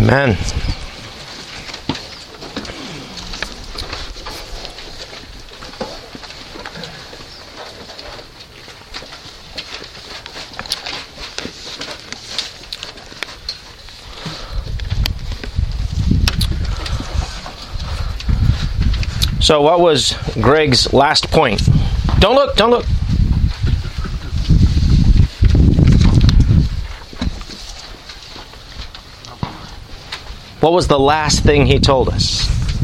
Amen. So what was Greg's last point? Don't look, don't look. What was the last thing he told us?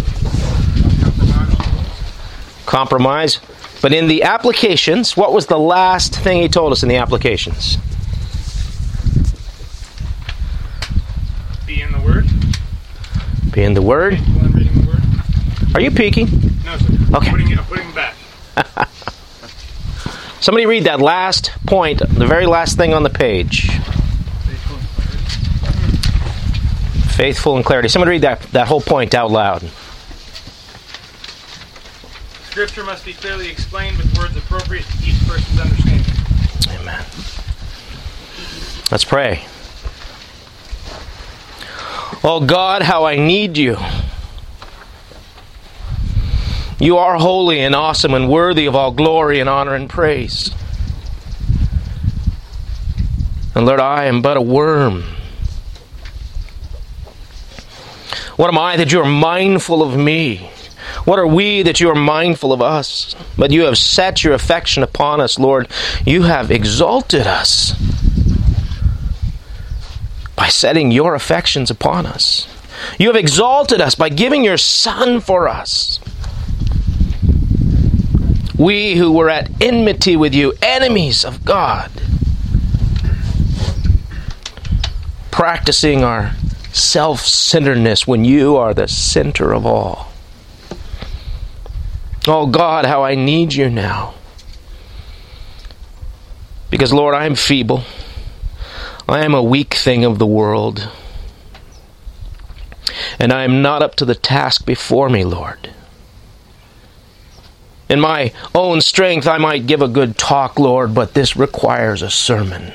Compromise. But in the applications, what was the last thing he told us in the applications? Be in the Word. Be in the Word. While I'm reading the Word. Are you peeking? No, sir. Okay. I'm putting back. Somebody read that last point, the very last thing on the page. Faithful and clarity. Somebody read that whole point out loud. Scripture must be clearly explained with words appropriate to each person's understanding. Amen. Let's pray. Oh God, how I need you. You are holy and awesome and worthy of all glory and honor and praise. And Lord, I am but a worm. What am I that you are mindful of me? What are we that you are mindful of us? But you have set your affection upon us, Lord. You have exalted us by setting your affections upon us. You have exalted us by giving your Son for us. We who were at enmity with you, enemies of God, practicing our self-centeredness when you are the center of all. Oh God, how I need you now. Because Lord, I am feeble. I am a weak thing of the world. And I am not up to the task before me, Lord. In my own strength, I might give a good talk, Lord, but this requires a sermon.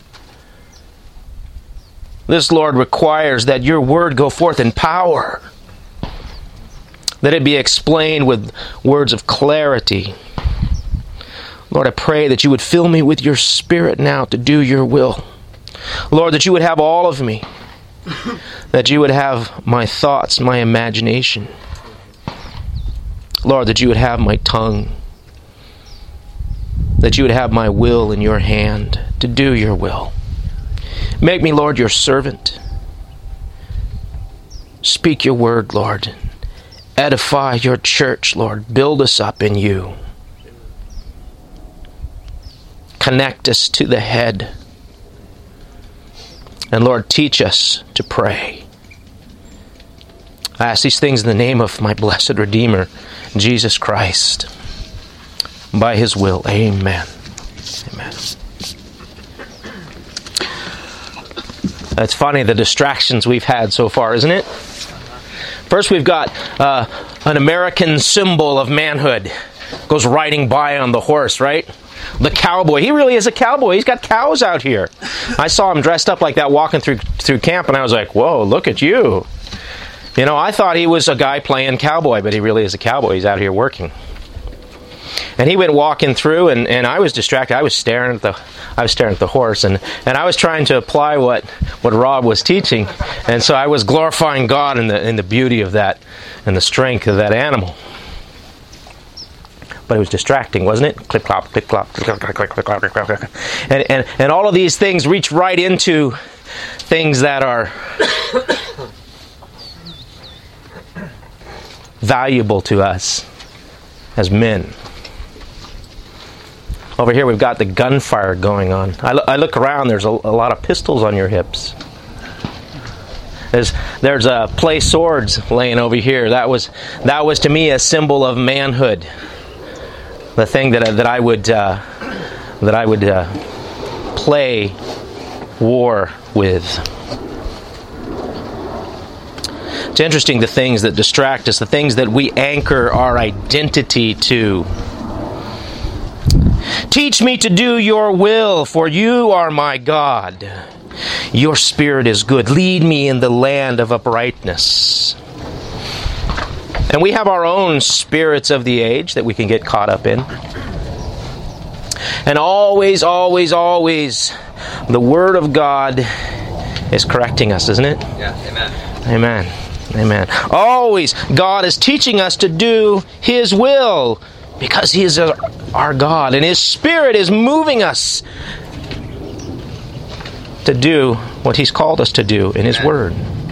This, Lord, requires that your word go forth in power, that it be explained with words of clarity. Lord, I pray that you would fill me with your Spirit now to do your will. Lord, that you would have all of me, that you would have my thoughts, my imagination. Lord, that you would have my tongue, that you would have my will in your hand to do your will. Make me, Lord, your servant. Speak your word, Lord. Edify your church, Lord. Build us up in you. Connect us to the head. And Lord, teach us to pray. I ask these things in the name of my blessed Redeemer, Jesus Christ. By His will, amen. Amen. It's funny the distractions we've had so far, isn't it? First we've got an American symbol of manhood. Goes riding by on the horse, right? The cowboy. He really is a cowboy. He's got cows out here. I saw him dressed up like that walking through camp, and I was like, whoa, look at you. You know, I thought he was a guy playing cowboy, but he really is a cowboy. He's out here working. And he went walking through, and I was distracted. I was staring at the horse, and I was trying to apply what Rob was teaching, and so I was glorifying God in the beauty of that and the strength of that animal. But it was distracting, wasn't it? Clip clop, clip clop, clip clop, clip clop, clip clop, clip clop. And all of these things reach right into things that are valuable to us as men. Over here we've got the gunfire going on. I look around, there's a lot of pistols on your hips. There's play swords laying over here. That was to me a symbol of manhood. The thing that I would play war with. It's interesting, the things that distract us, the things that we anchor our identity to. Teach me to do your will, for you are my God. Your Spirit is good. Lead me in the land of uprightness. And we have our own spirits of the age that we can get caught up in. And always, always, always, the Word of God is correcting us, isn't it? Yeah, amen. Amen. Amen. Always, God is teaching us to do His will because He is our God. And His Spirit is moving us to do what He's called us to do in His Word.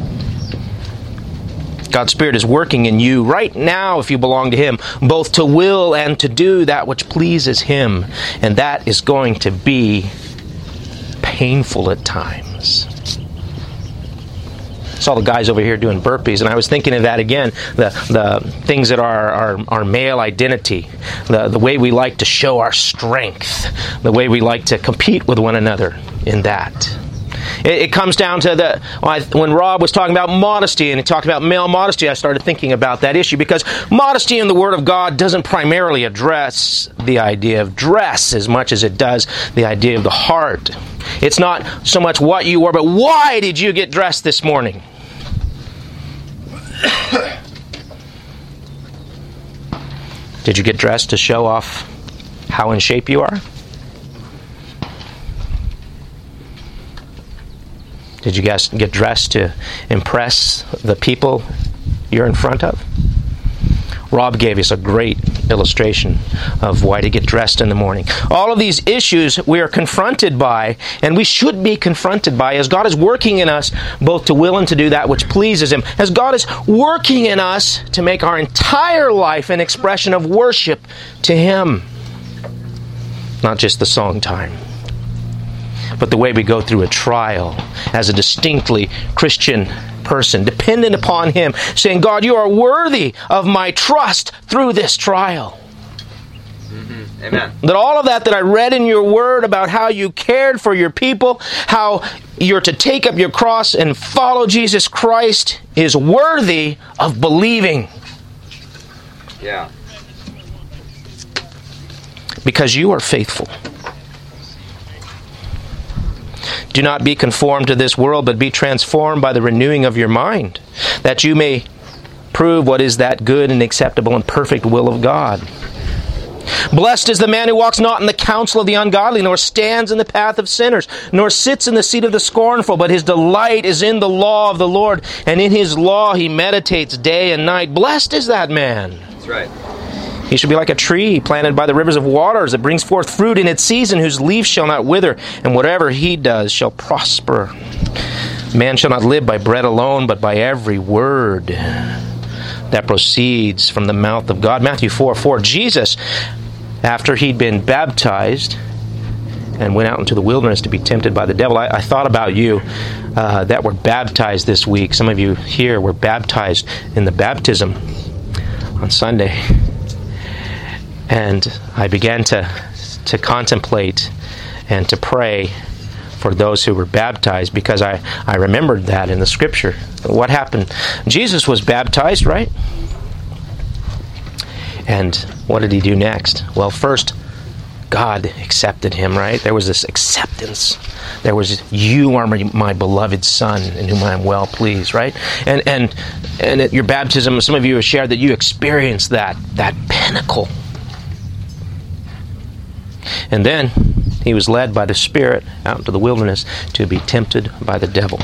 God's Spirit is working in you right now if you belong to Him, both to will and to do that which pleases Him. And that is going to be painful at times. I saw the guys over here doing burpees, and I was thinking of that again, the things that are our male identity, the way we like to show our strength, the way we like to compete with one another in that. It comes down to when Rob was talking about modesty and he talked about male modesty, I started thinking about that issue because modesty in the Word of God doesn't primarily address the idea of dress as much as it does the idea of the heart. It's not so much what you wore, but why did you get dressed this morning? Did you get dressed to show off how in shape you are? Did you guys get dressed to impress the people you're in front of? Rob gave us a great illustration of why to get dressed in the morning. All of these issues we are confronted by, and we should be confronted by, as God is working in us both to will and to do that which pleases Him. As God is working in us to make our entire life an expression of worship to Him. Not just the song time, but the way we go through a trial as a distinctly Christian person, dependent upon Him, saying, God, you are worthy of my trust through this trial. Mm-hmm. Amen. That all of that I read in your Word about how you cared for your people, how you're to take up your cross and follow Jesus Christ is worthy of believing. Yeah. Because you are faithful. Do not be conformed to this world, but be transformed by the renewing of your mind, that you may prove what is that good and acceptable and perfect will of God. Blessed is the man who walks not in the counsel of the ungodly, nor stands in the path of sinners, nor sits in the seat of the scornful, but his delight is in the law of the Lord, and in His law he meditates day and night. Blessed is that man. That's right. He should be like a tree planted by the rivers of waters that brings forth fruit in its season, whose leaf shall not wither, and whatever he does shall prosper. Man shall not live by bread alone, but by every word that proceeds from the mouth of God. Matthew 4:4. Jesus, after he'd been baptized and went out into the wilderness to be tempted by the devil. I thought about you that were baptized this week. Some of you here were baptized in the baptism on Sunday. And I began to contemplate and to pray for those who were baptized, because I remembered that in the Scripture. What happened? Jesus was baptized, right? And what did He do next? Well, first, God accepted Him, right? There was this acceptance. There was, you are my beloved Son, in whom I am well pleased, right? And at your baptism, some of you have shared that you experienced that pinnacle. And then He was led by the Spirit out into the wilderness to be tempted by the devil.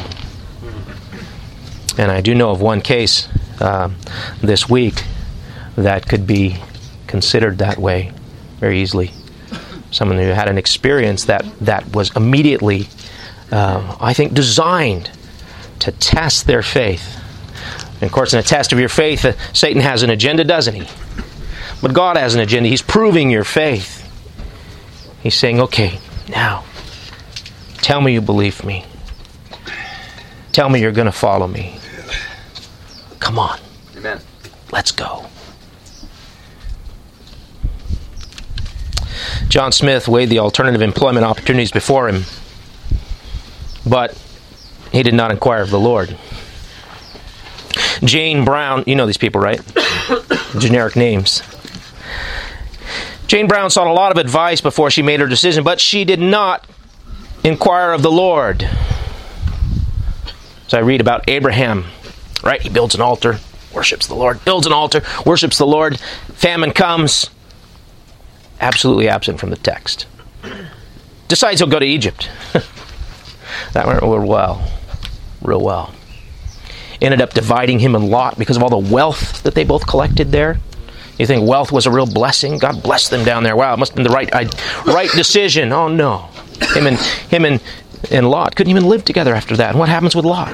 And I do know of one case this week that could be considered that way very easily. Someone who had an experience that was immediately, I think, designed to test their faith. And of course, in a test of your faith, Satan has an agenda, doesn't he? But God has an agenda. He's proving your faith. He's saying, okay, now, tell me you believe me. Tell me you're going to follow me. Come on. Amen. Let's go. John Smith weighed the alternative employment opportunities before him, but he did not inquire of the Lord. Jane Brown, you know these people, right? Generic names. Jane Brown sought a lot of advice before she made her decision, but she did not inquire of the Lord. So I read about Abraham, right? He builds an altar, worships the Lord, builds an altar, worships the Lord. Famine comes. Absolutely absent from the text. Decides he'll go to Egypt. That went real well. Ended up dividing him and Lot because of all the wealth that they both collected there. You think wealth was a real blessing? God blessed them down there. Wow, it must have been the right decision. Oh no. Him and Lot couldn't even live together after that. And what happens with Lot?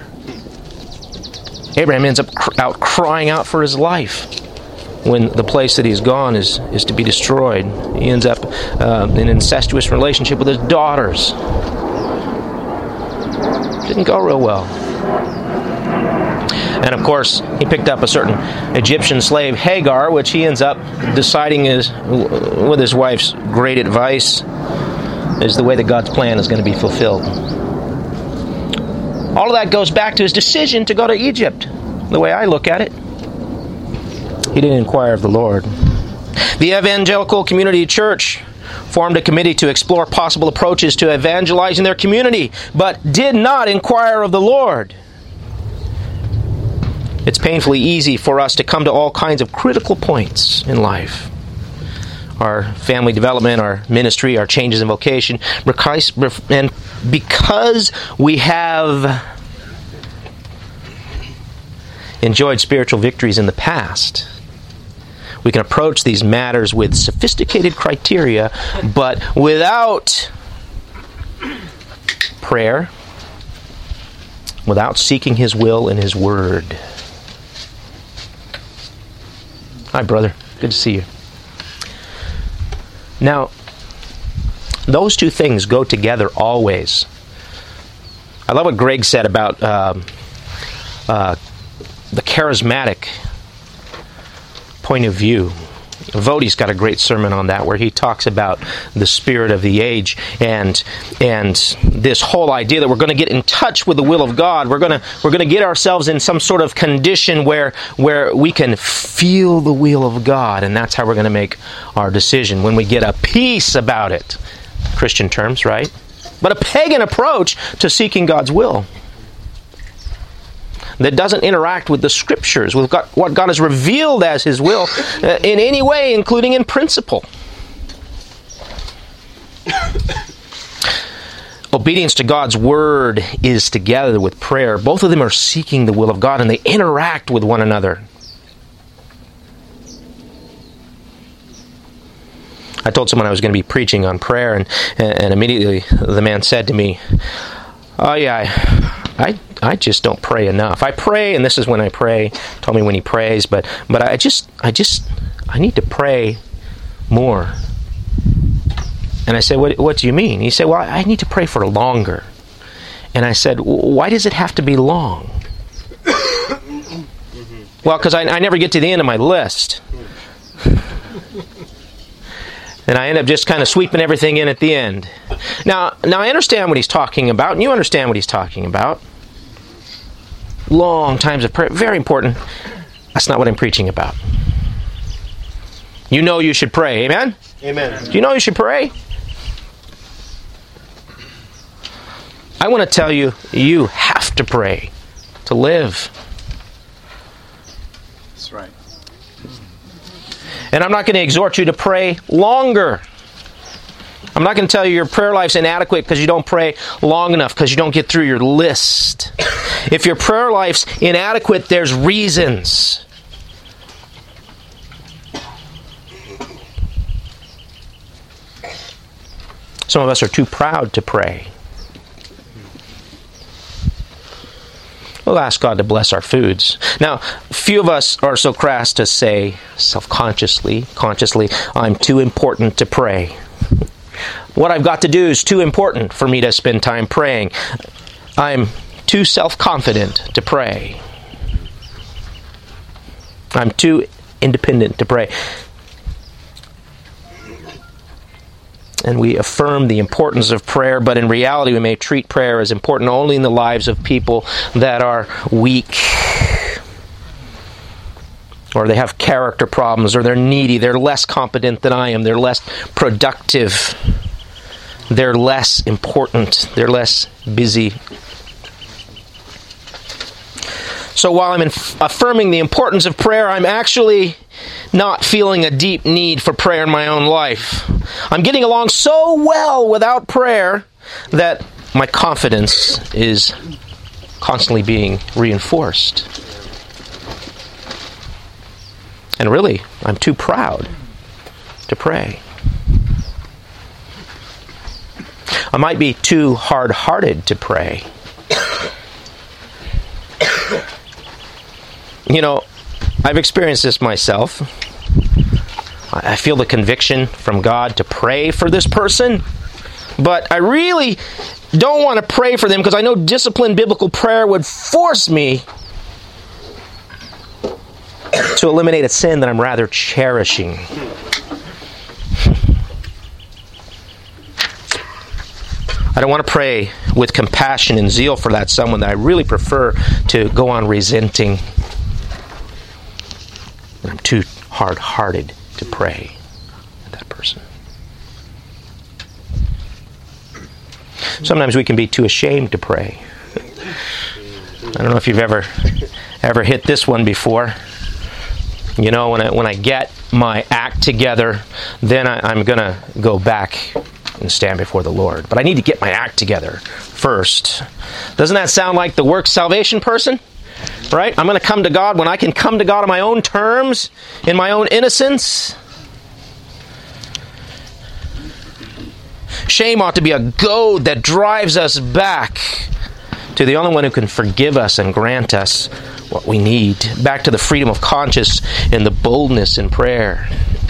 Abraham ends up out crying out for his life when the place that he's gone is to be destroyed. He ends up in an incestuous relationship with his daughters. Didn't go real well. And of course, he picked up a certain Egyptian slave, Hagar, which he ends up deciding is, with his wife's great advice, is the way that God's plan is going to be fulfilled. All of that goes back to his decision to go to Egypt, the way I look at it. He didn't inquire of the Lord. The Evangelical Community Church formed a committee to explore possible approaches to evangelizing their community, but did not inquire of the Lord. It's painfully easy for us to come to all kinds of critical points in life. Our family development, our ministry, our changes in vocation. And because we have enjoyed spiritual victories in the past, we can approach these matters with sophisticated criteria, but without prayer, without seeking His will and His Word. Hi, brother. Good to see you. Now, those two things go together always. I love what Greg said about the charismatic point of view. Voddie's got a great sermon on that where he talks about the spirit of the age and this whole idea that we're going to get in touch with the will of God. We're going to get ourselves in some sort of condition where we can feel the will of God, and that's how we're going to make our decision when we get a peace about it. Christian terms, right? But a pagan approach to seeking God's will that doesn't interact with the Scriptures, with what God has revealed as His will in any way, including in principle. Obedience to God's Word is together with prayer. Both of them are seeking the will of God, and they interact with one another. I told someone I was going to be preaching on prayer, and immediately the man said to me, "Oh yeah, I just don't pray enough. I pray, and this is when I pray." Told me when he prays, but I need to pray more. And I said, "What do you mean?" He said, "Well, I need to pray for longer." And I said, "Why does it have to be long?" "Well, because I never get to the end of my list." And I end up just kind of sweeping everything in at the end. Now I understand what he's talking about, and you understand what he's talking about. Long times of prayer, very important. That's not what I'm preaching about. You know you should pray, amen? Amen. Do you know you should pray? I want to tell you, you have to pray to live. That's right. And I'm not going to exhort you to pray longer. I'm not going to tell you your prayer life's inadequate because you don't pray long enough, because you don't get through your list. If your prayer life's inadequate, there's reasons. Some of us are too proud to pray. We'll ask God to bless our foods. Now, few of us are so crass to say, consciously, I'm too important to pray. What I've got to do is too important for me to spend time praying. I'm too self-confident to pray. I'm too independent to pray. And we affirm the importance of prayer, but in reality we may treat prayer as important only in the lives of people that are weak, or they have character problems, or they're needy, they're less competent than I am, they're less productive, they're less important, they're less busy. So while I'm affirming the importance of prayer, I'm actually not feeling a deep need for prayer in my own life. I'm getting along so well without prayer that my confidence is constantly being reinforced. And really, I'm too proud to pray. I might be too hard-hearted to pray. You know, I've experienced this myself. I feel the conviction from God to pray for this person, but I really don't want to pray for them because I know disciplined biblical prayer would force me to eliminate a sin that I'm rather cherishing. I don't want to pray with compassion and zeal for that someone that I really prefer to go on resenting. I'm too hard-hearted to pray at that person. Sometimes we can be too ashamed to pray. I don't know if you've ever hit this one before. You know, when I get my act together, then I'm going to go back and stand before the Lord. But I need to get my act together first. Doesn't that sound like the works salvation person? Right? I'm going to come to God when I can come to God on my own terms, in my own innocence. Shame ought to be a goad that drives us back to the only one who can forgive us and grant us what we need. Back to the freedom of conscience and the boldness in prayer.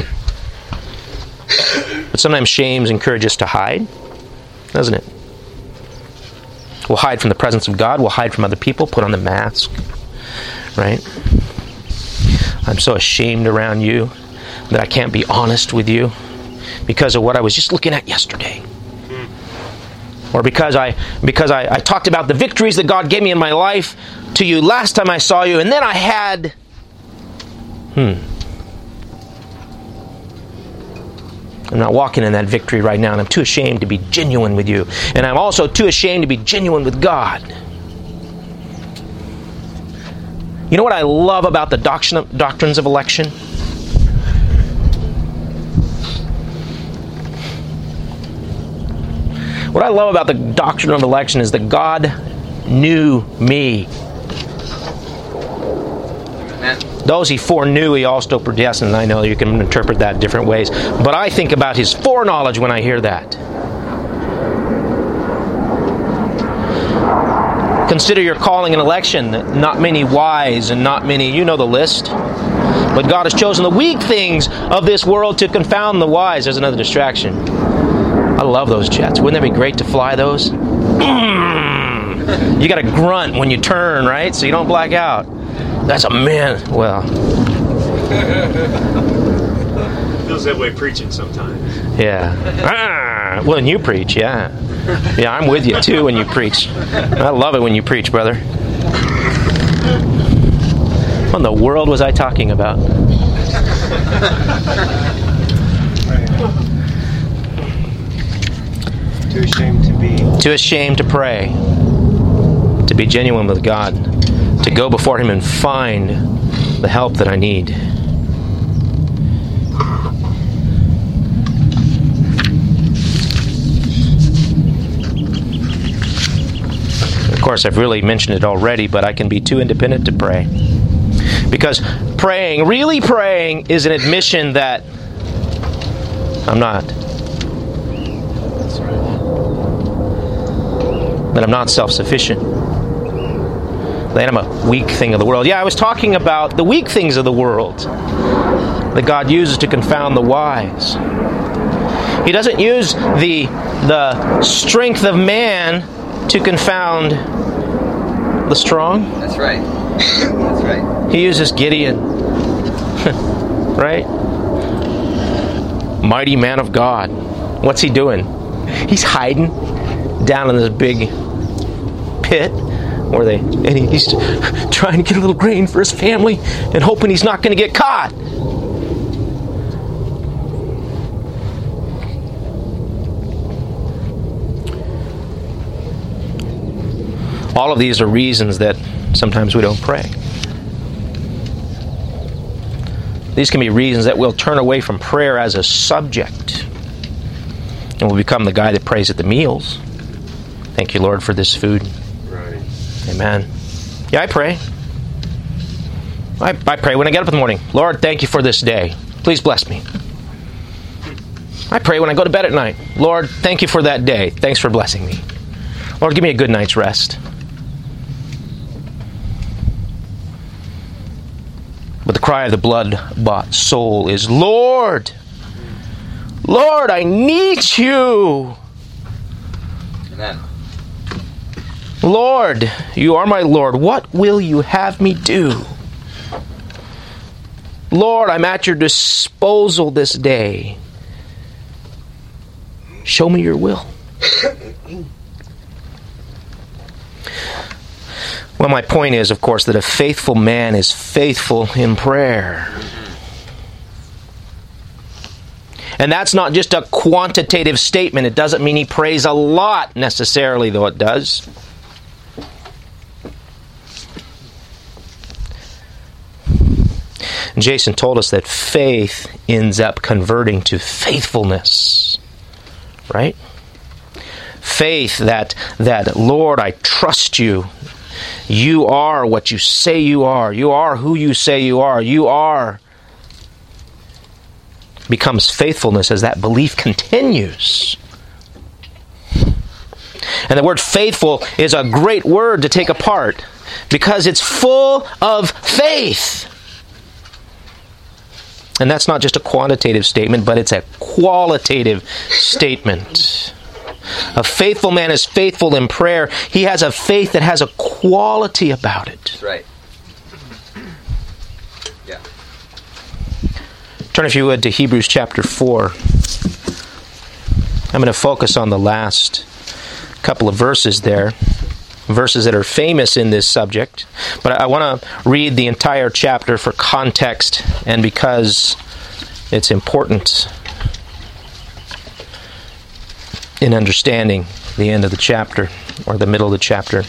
But sometimes shame encourages us to hide, doesn't it? We'll hide from the presence of God. We'll hide from other people. Put on the mask. Right? I'm so ashamed around you that I can't be honest with you because of what I was just looking at yesterday. Or because I talked about the victories that God gave me in my life to you last time I saw you, and then I had... I'm not walking in that victory right now, and I'm too ashamed to be genuine with you. And I'm also too ashamed to be genuine with God. You know what I love about the doctrines of election? What I love about the doctrine of election is that God knew me. Amen. Those he foreknew, he also predestined. I know you can interpret that different ways. But I think about his foreknowledge when I hear that. Consider your calling and election. Not many wise and not many, you know the list. But God has chosen the weak things of this world to confound the wise. There's another distraction. I love those jets. Wouldn't that be great to fly those? You got to grunt when you turn, right? So you don't black out. That's a man. Well. Feels that way preaching sometimes. Yeah. Well, when you preach, yeah. Yeah, I'm with you too when you preach. I love it when you preach, brother. What in the world was I talking about? Too ashamed to be. Too ashamed to pray. To be genuine with God. To go before Him and find the help that I need. Of course, I've really mentioned it already, but I can be too independent to pray. Because praying, really praying, is an admission that I'm not. That I'm not self-sufficient. That I'm a weak thing of the world. Yeah, I was talking about the weak things of the world that God uses to confound the wise. He doesn't use the strength of man to confound the strong. That's right. That's right. He uses Gideon. Right? Mighty man of God. What's he doing? He's hiding down in this big pit and he's trying to get a little grain for his family and hoping he's not going to get caught. All of these are reasons that sometimes we don't pray. These can be reasons that we'll turn away from prayer as a subject. And we'll become the guy that prays at the meals. Thank you, Lord, for this food. Right. Amen. Yeah, I pray. I pray when I get up in the morning. Lord, thank you for this day. Please bless me. I pray when I go to bed at night. Lord, thank you for that day. Thanks for blessing me. Lord, give me a good night's rest. But the cry of the blood-bought soul is, Lord, Lord, I need you. Amen. Lord, you are my Lord. What will you have me do? Lord, I'm at your disposal this day. Show me your will. Well, my point is, of course, that a faithful man is faithful in prayer. And that's not just a quantitative statement. It doesn't mean he prays a lot necessarily, though it does. Jason told us that faith ends up converting to faithfulness. Right? Faith that Lord, I trust you. You are what you say you are. You are who you say you are. You are. Becomes faithfulness as that belief continues. And the word faithful is a great word to take apart because it's full of faith. And that's not just a quantitative statement, but it's a qualitative statement. A faithful man is faithful in prayer. He has a faith that has a quality about it. That's right. Yeah. Turn, if you would, to Hebrews chapter 4. I'm going to focus on the last couple of verses there. Verses that are famous in this subject. But I want to read the entire chapter for context and because it's important in understanding the end of the chapter or the middle of the chapter.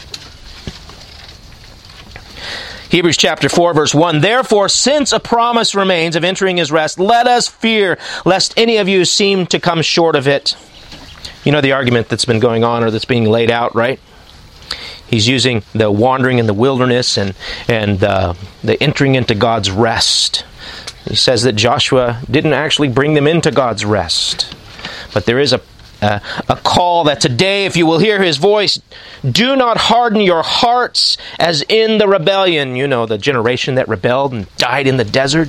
Hebrews chapter 4, verse 1. Therefore, since a promise remains of entering his rest, let us fear lest any of you seem to come short of it. You know the argument that's been going on or that's being laid out, right? He's using the wandering in the wilderness and the entering into God's rest. He says that Joshua didn't actually bring them into God's rest. But there is a call that today, if you will hear his voice, do not harden your hearts as in the rebellion. You know, the generation that rebelled and died in the desert.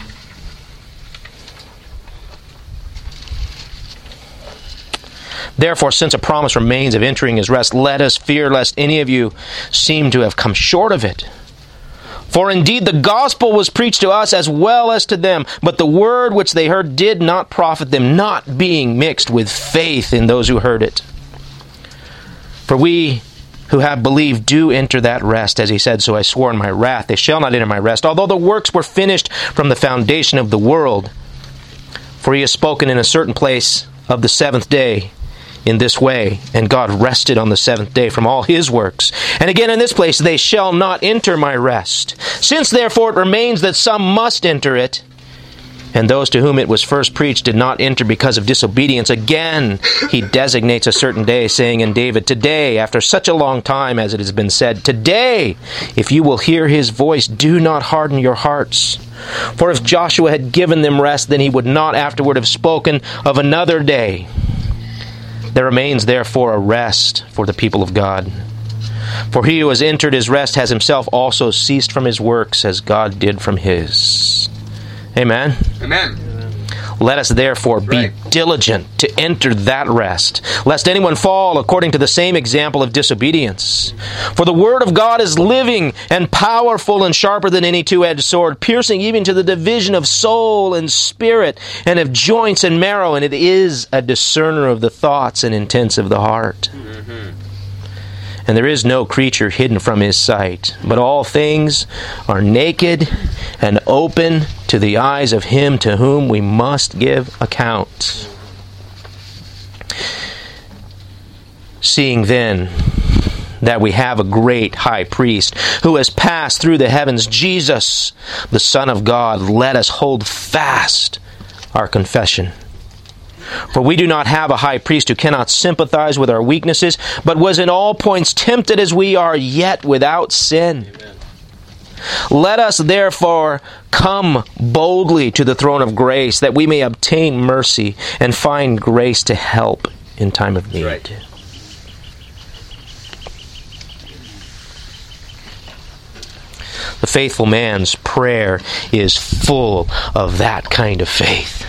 Therefore, since a promise remains of entering his rest, let us fear lest any of you seem to have come short of it. For indeed the gospel was preached to us as well as to them, but the word which they heard did not profit them, not being mixed with faith in those who heard it. For we who have believed do enter that rest, as he said, so I swore in my wrath, they shall not enter my rest, although the works were finished from the foundation of the world. For he has spoken in a certain place of the seventh day, in this way, and God rested on the seventh day from all his works. And again in this place, they shall not enter my rest. Since therefore it remains that some must enter it, and those to whom it was first preached did not enter because of disobedience, again he designates a certain day, saying in David, today, after such a long time as it has been said, today, if you will hear his voice, do not harden your hearts. For if Joshua had given them rest, then he would not afterward have spoken of another day. There remains therefore a rest for the people of God. For he who has entered his rest has himself also ceased from his works as God did from his. Amen? Amen. Let us therefore be diligent to enter that rest, lest anyone fall according to the same example of disobedience. For the word of God is living and powerful and sharper than any two-edged sword, piercing even to the division of soul and spirit and of joints and marrow, and it is a discerner of the thoughts and intents of the heart. And there is no creature hidden from his sight, but all things are naked and open to the eyes of him to whom we must give account. Seeing then that we have a great high priest who has passed through the heavens, Jesus, the Son of God. Let us hold fast our confession. For we do not have a high priest who cannot sympathize with our weaknesses, but was in all points tempted as we are, yet without sin. Amen. Let us therefore come boldly to the throne of grace, that we may obtain mercy and find grace to help in time of need. Right. The faithful man's prayer is full of that kind of faith.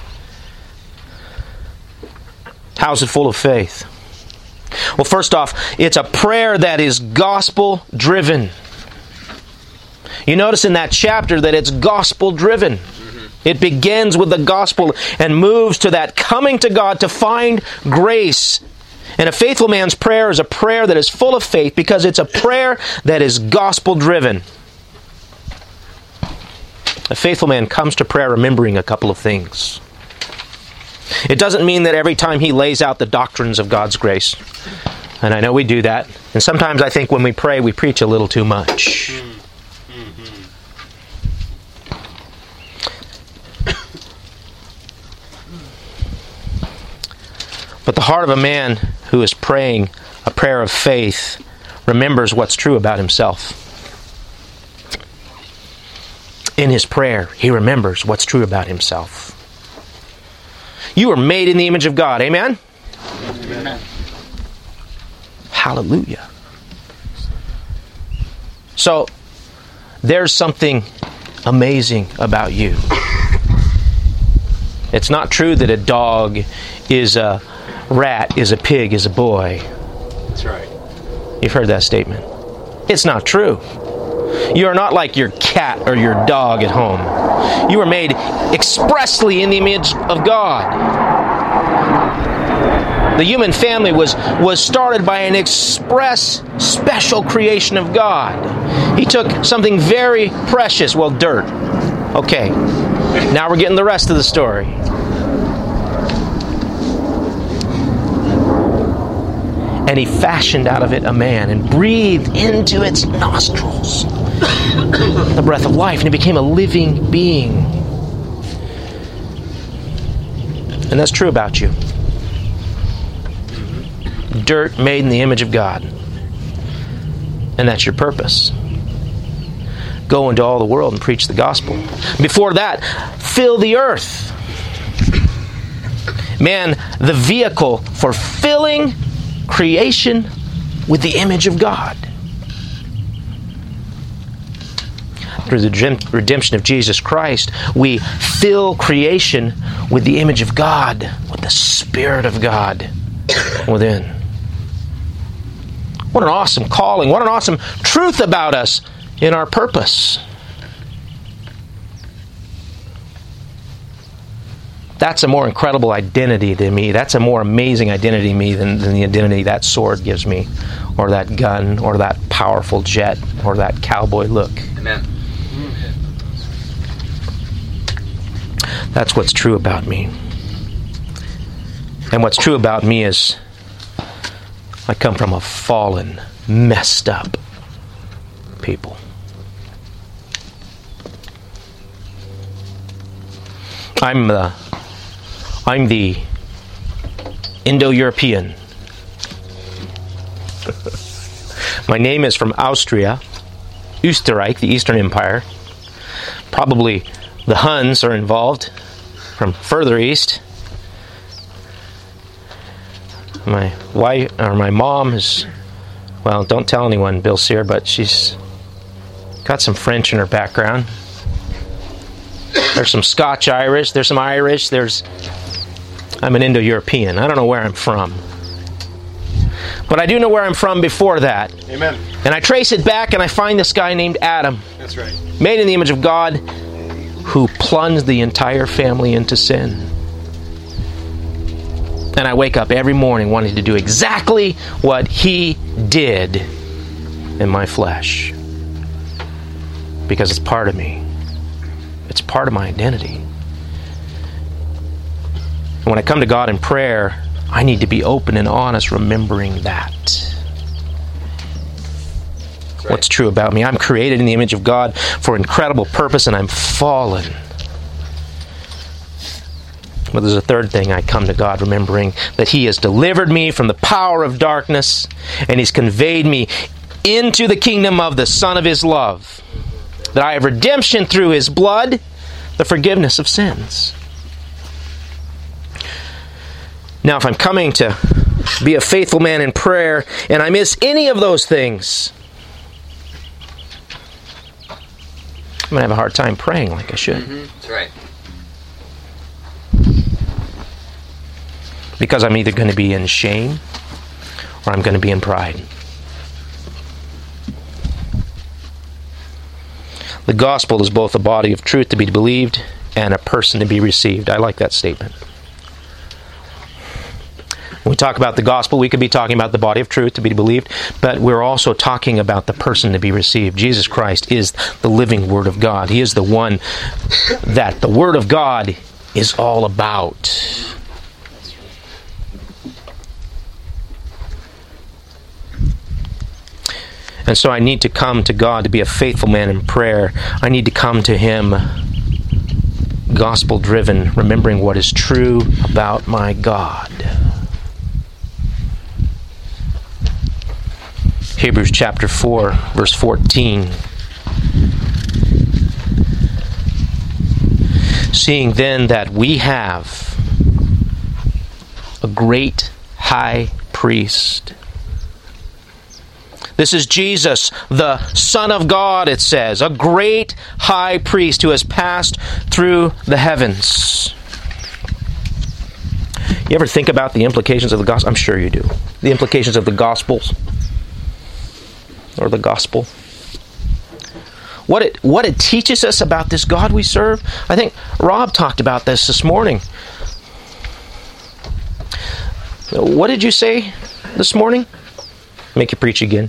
How's it full of faith? Well, first off, it's a prayer that is gospel-driven. You notice in that chapter that it's gospel-driven. It begins with the gospel and moves to that coming to God to find grace. And a faithful man's prayer is a prayer that is full of faith because it's a prayer that is gospel-driven. A faithful man comes to prayer remembering a couple of things. It doesn't mean that every time he lays out the doctrines of God's grace. And I know we do that. And sometimes I think when we pray, we preach a little too much. But the heart of a man who is praying a prayer of faith remembers what's true about himself. In his prayer, he remembers what's true about himself. You are made in the image of God. Amen? Amen. Hallelujah. So, there's something amazing about you. It's not true that a dog is a rat, is a pig, is a boy. That's right. You've heard that statement. It's not true. You are not like your cat or your dog at home. You were made expressly in the image of God. The human family was started by an express, special creation of God. He took something very precious, well, dirt. Okay, now we're getting the rest of the story. And he fashioned out of it a man and breathed into its nostrils the breath of life, and it became a living being. And that's true about you. Dirt made in the image of God. And that's your purpose. Go into all the world and preach the gospel. Before that, fill the earth. Man, the vehicle for filling creation with the image of God. Through the redemption of Jesus Christ, we fill creation with the image of God, with the Spirit of God within. What an awesome calling. What an awesome truth about us in our purpose. That's a more incredible identity to me. That's a more amazing identity to me than the identity that sword gives me, or that gun, or that powerful jet, or that cowboy look. Amen. That's what's true about me. And what's true about me is I come from a fallen, messed up people. I'm the Indo-European. My name is from Austria, Österreich, the Eastern Empire. Probably the Huns are involved from further east. My wife, or my mom is, well, don't tell anyone, Bill Sear, but she's got some French in her background. There's some Scotch-Irish, there's some Irish, I'm an Indo-European. I don't know where I'm from. But I do know where I'm from before that. Amen. And I trace it back and I find this guy named Adam. That's right. Made in the image of God, who plunged the entire family into sin. And I wake up every morning wanting to do exactly what he did in my flesh. Because it's part of me. It's part of my identity. And when I come to God in prayer, I need to be open and honest, remembering that. what's true about me. I'm created in the image of God for incredible purpose, and I'm fallen. But there's a third thing. I come to God remembering that He has delivered me from the power of darkness, and He's conveyed me into the kingdom of the Son of His love. That I have redemption through His blood, the forgiveness of sins. Now, if I'm coming to be a faithful man in prayer, and I miss any of those things, I'm going to have a hard time praying like I should. That's right. Because I'm either going to be in shame or I'm going to be in pride. The gospel is both a body of truth to be believed and a person to be received. I like that statement. When we talk about the gospel, we could be talking about the body of truth to be believed, but we're also talking about the person to be received. Jesus Christ is the living Word of God. He is the one that the Word of God is all about. And so I need to come to God to be a faithful man in prayer. I need to come to Him gospel-driven, remembering what is true about my God. Hebrews chapter 4, verse 14. Seeing then that we have a great high priest. This is Jesus, the Son of God, it says, a great high priest who has passed through the heavens. You ever think about the implications of the gospel? I'm sure you do. The implications of the Gospels. Or the gospel. What it teaches us about this God we serve. I think Rob talked about this morning. What did you say this morning? Make you preach again.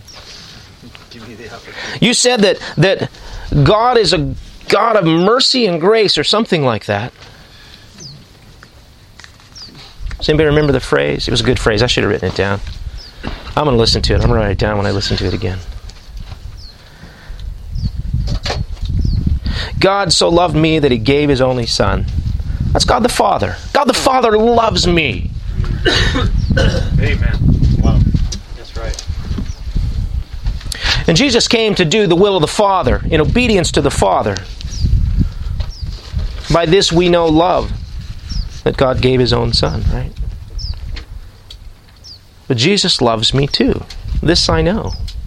You said that God is a God of mercy and grace, or something like that. Does anybody remember the phrase? It was a good phrase. I should have written it down. I'm going to listen to it. I'm going to write it down when I listen to it again. God so loved me that He gave His only Son. That's God the Father. God the Father loves me. Amen. Wow. That's right. And Jesus came to do the will of the Father, in obedience to the Father. By this we know love, that God gave His own Son, right? But Jesus loves me too. This I know.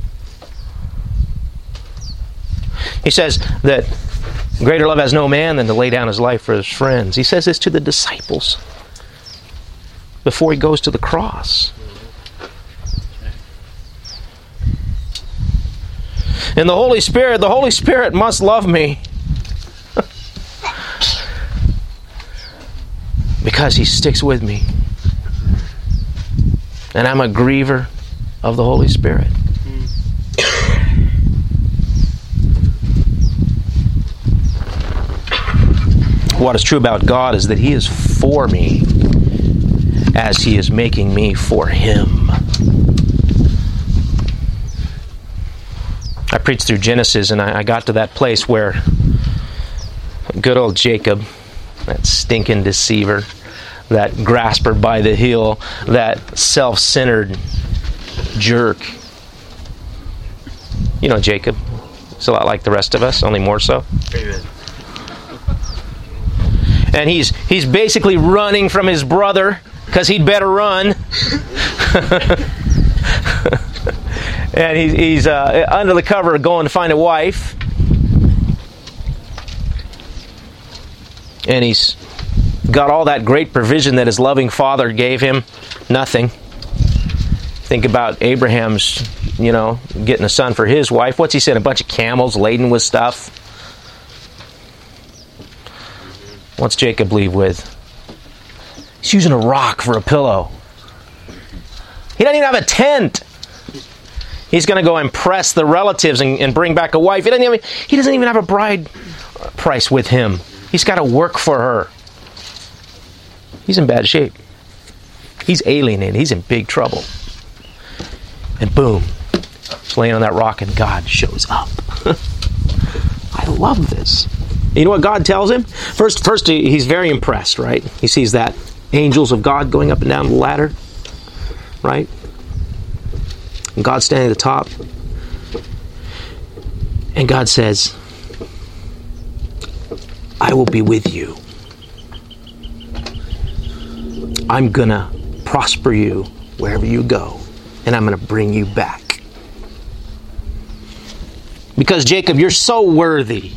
He says that greater love has no man than to lay down his life for his friends. He says this to the disciples before He goes to the cross. And the Holy Spirit must love me. Because He sticks with me. And I'm a griever of the Holy Spirit. What is true about God is that He is for me as He is making me for Him. I preached through Genesis and I got to that place where good old Jacob, that stinking deceiver, that grasper by the heel, that self-centered jerk. You know Jacob. He's a lot like the rest of us, only more so. Amen. And he's basically running from his brother because he'd better run. And he's under the cover going to find a wife. And he's got all that great provision that his loving father gave him. Nothing. Think about Abraham's, getting a son for his wife. What's he said? A bunch of camels laden with stuff. What's Jacob leave with? He's using a rock for a pillow. He doesn't even have a tent. He's going to go impress the relatives and bring back a wife. He doesn't even have a bride price with him. He's got to work for her. He's in bad shape. He's alienated. He's in big trouble. And boom, He's laying on that rock and God shows up. I love this. You know what God tells him? First, he's very impressed, right? He sees that angels of God going up and down the ladder, right? And God's standing at the top. And God says, I will be with you. I'm going to prosper you wherever you go. And I'm going to bring you back. Because, Jacob, you're so worthy.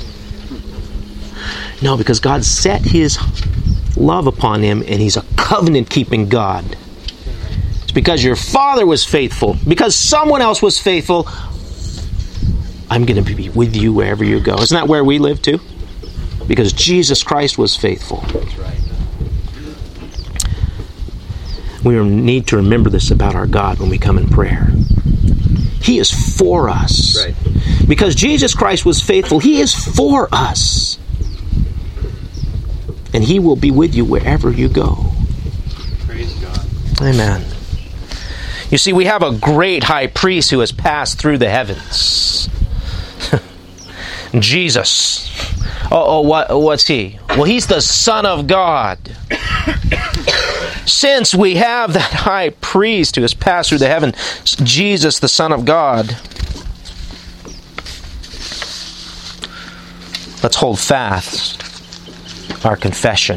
No, because God set His love upon him, and He's a covenant-keeping God. It's because your father was faithful. Because someone else was faithful, I'm going to be with you wherever you go. Isn't that where we live too? Because Jesus Christ was faithful. That's right. We need to remember this about our God when we come in prayer. He is for us. Right. Because Jesus Christ was faithful, He is for us. And He will be with you wherever you go. Praise God. Amen. You see, we have a great high priest who has passed through the heavens. Jesus. What's He? Well, He's the Son of God. Since we have that high priest who has passed through the heavens, Jesus, the Son of God, let's hold fast our confession.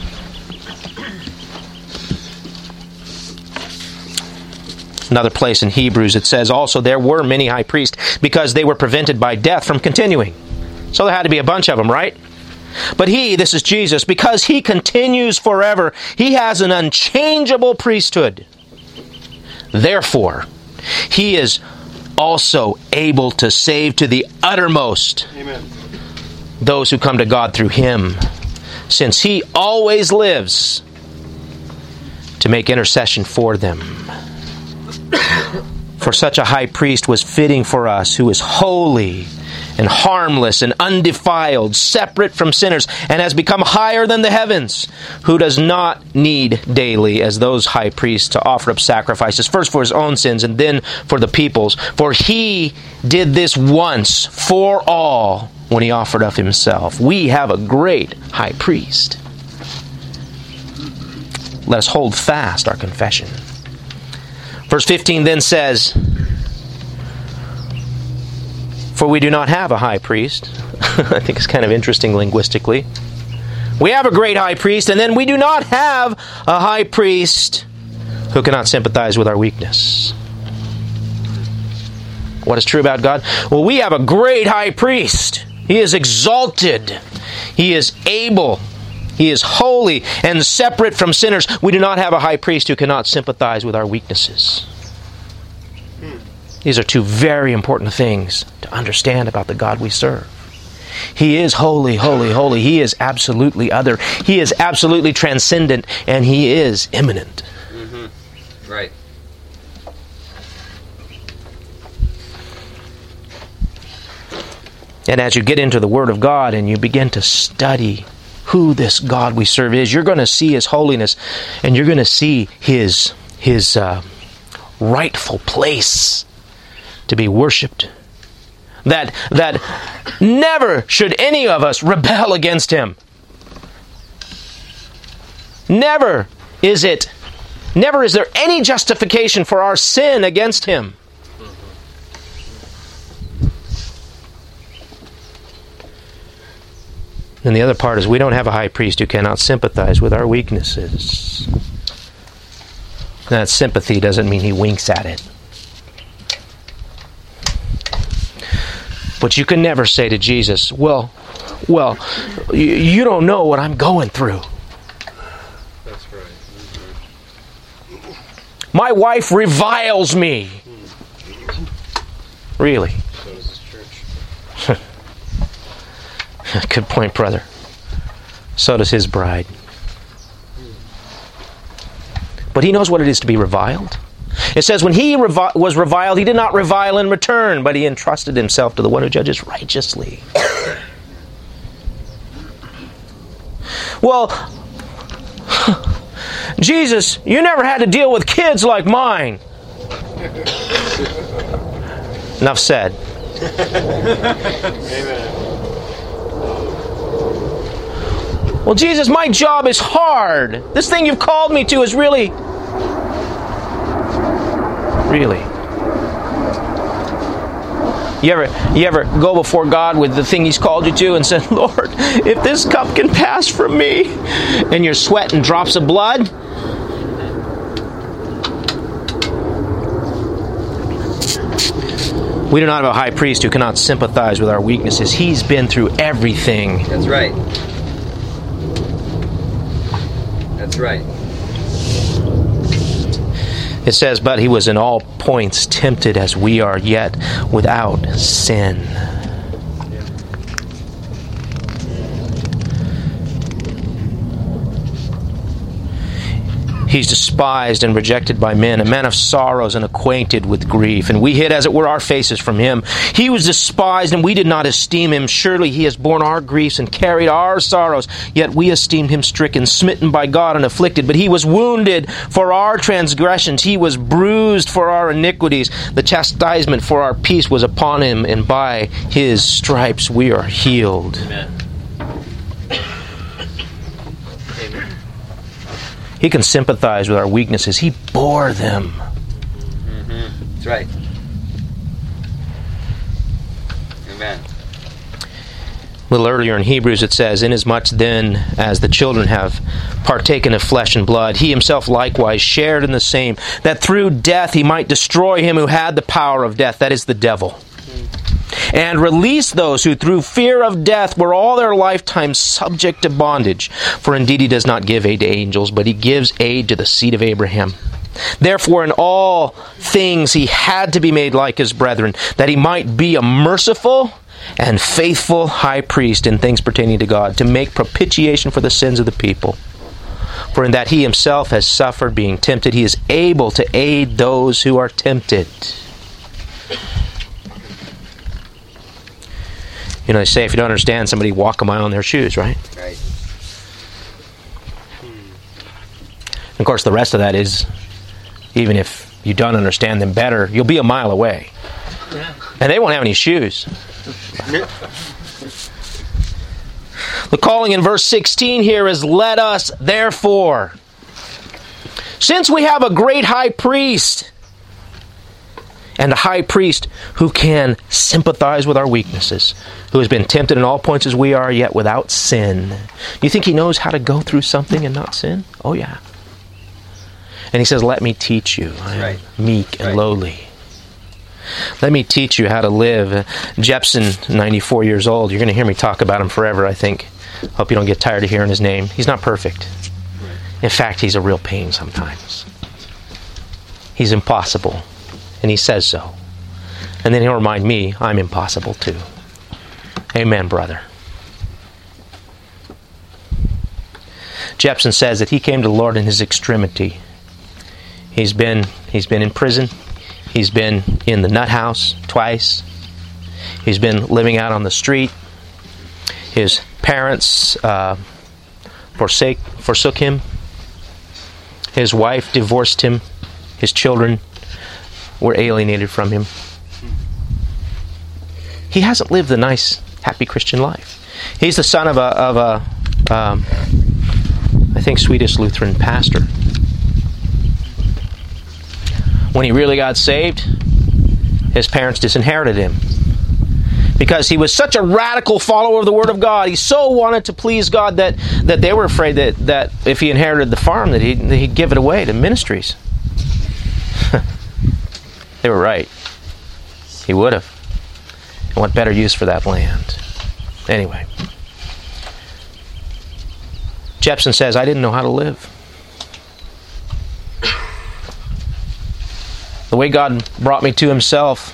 Another place in Hebrews it says, also there were many high priests because they were prevented by death from continuing. So there had to be a bunch of them, right? But He, this is Jesus, because He continues forever, He has an unchangeable priesthood. Therefore, He is also able to save to the uttermost those who come to God through Him, since He always lives to make intercession for them. For such a high priest was fitting for us, who is holy and harmless and undefiled, separate from sinners, and has become higher than the heavens, who does not need daily, as those high priests, to offer up sacrifices, first for His own sins and then for the people's. For He did this once for all when He offered up Himself. We have a great high priest. Let us hold fast our confession. Verse 15 then says, for we do not have a high priest. I think it's kind of interesting linguistically. We have a great high priest, and then we do not have a high priest who cannot sympathize with our weakness. What is true about God? Well, we have a great high priest. He is exalted. He is able. He is holy and separate from sinners. We do not have a high priest who cannot sympathize with our weaknesses. These are two very important things to understand about the God we serve. He is holy, holy, holy. He is absolutely other. He is absolutely transcendent, and He is immanent. Mm-hmm. Right. And as you get into the Word of God and you begin to study who this God we serve is, you're going to see His holiness, and you're going to see His rightful place to be worshipped. That never should any of us rebel against Him. Never is there any justification for our sin against Him. And the other part is we don't have a high priest who cannot sympathize with our weaknesses. That sympathy doesn't mean He winks at it. But you can never say to Jesus, well, you don't know what I'm going through. That's right. My wife reviles me. Really? So does His church. Good point, brother. So does His bride. But He knows what it is to be reviled. It says when He was reviled, He did not revile in return, but He entrusted Himself to the one who judges righteously. Well, Jesus, you never had to deal with kids like mine. Enough said. Amen. Well, Jesus, my job is hard. This thing you've called me to is really... You ever go before God with the thing He's called you to and said, Lord, if this cup can pass from me, and you're sweating drops of blood? We do not have a high priest who cannot sympathize with our weaknesses. He's been through everything. That's right. That's right. It says, but He was in all points tempted as we are, yet without sin. He's despised and rejected by men, a man of sorrows and acquainted with grief. And we hid, as it were, our faces from Him. He was despised, and we did not esteem Him. Surely He has borne our griefs and carried our sorrows. Yet we esteemed Him stricken, smitten by God, and afflicted. But He was wounded for our transgressions. He was bruised for our iniquities. The chastisement for our peace was upon Him, and by His stripes we are healed. Amen. He can sympathize with our weaknesses. He bore them. Mm-hmm. That's right. Amen. A little earlier in Hebrews it says, inasmuch then as the children have partaken of flesh and blood, He Himself likewise shared in the same, that through death He might destroy him who had the power of death, that is the devil, and release those who through fear of death were all their lifetime subject to bondage. For indeed He does not give aid to angels, but He gives aid to the seed of Abraham. Therefore in all things He had to be made like His brethren, that He might be a merciful and faithful high priest in things pertaining to God, to make propitiation for the sins of the people. For in that He Himself has suffered being tempted, He is able to aid those who are tempted. You know, they say if you don't understand somebody, walk a mile in their shoes, right? Right. And of course, the rest of that is, even if you don't understand them better, you'll be a mile away. And they won't have any shoes. The calling in verse 16 here is, let us therefore, since we have a great high priest, and a high priest who can sympathize with our weaknesses, who has been tempted in all points as we are, yet without sin. You think He knows how to go through something and not sin? Oh yeah. And He says, let me teach you. I am meek and lowly. Let me teach you how to live. Jepsen, 94 years old. You're going to hear me talk about him forever, I think. Hope you don't get tired of hearing his name. He's not perfect. In fact, he's a real pain sometimes. He's impossible. And he says so. And then he'll remind me, I'm impossible too. Amen, brother. Jepsen says that he came to the Lord in his extremity. He's been in prison. He's been in the nut house twice. He's been living out on the street. His parents forsook him. His wife divorced him. His children were alienated from him. He hasn't lived the nice, happy Christian life. He's the son of a I think, Swedish Lutheran pastor. When he really got saved, his parents disinherited him. Because he was such a radical follower of the Word of God. He so wanted to please God that they were afraid that if he inherited the farm, that he'd give it away to ministries. They were right. He would have. And what better use for that land? Anyway. Jepsen says, I didn't know how to live. The way God brought me to Himself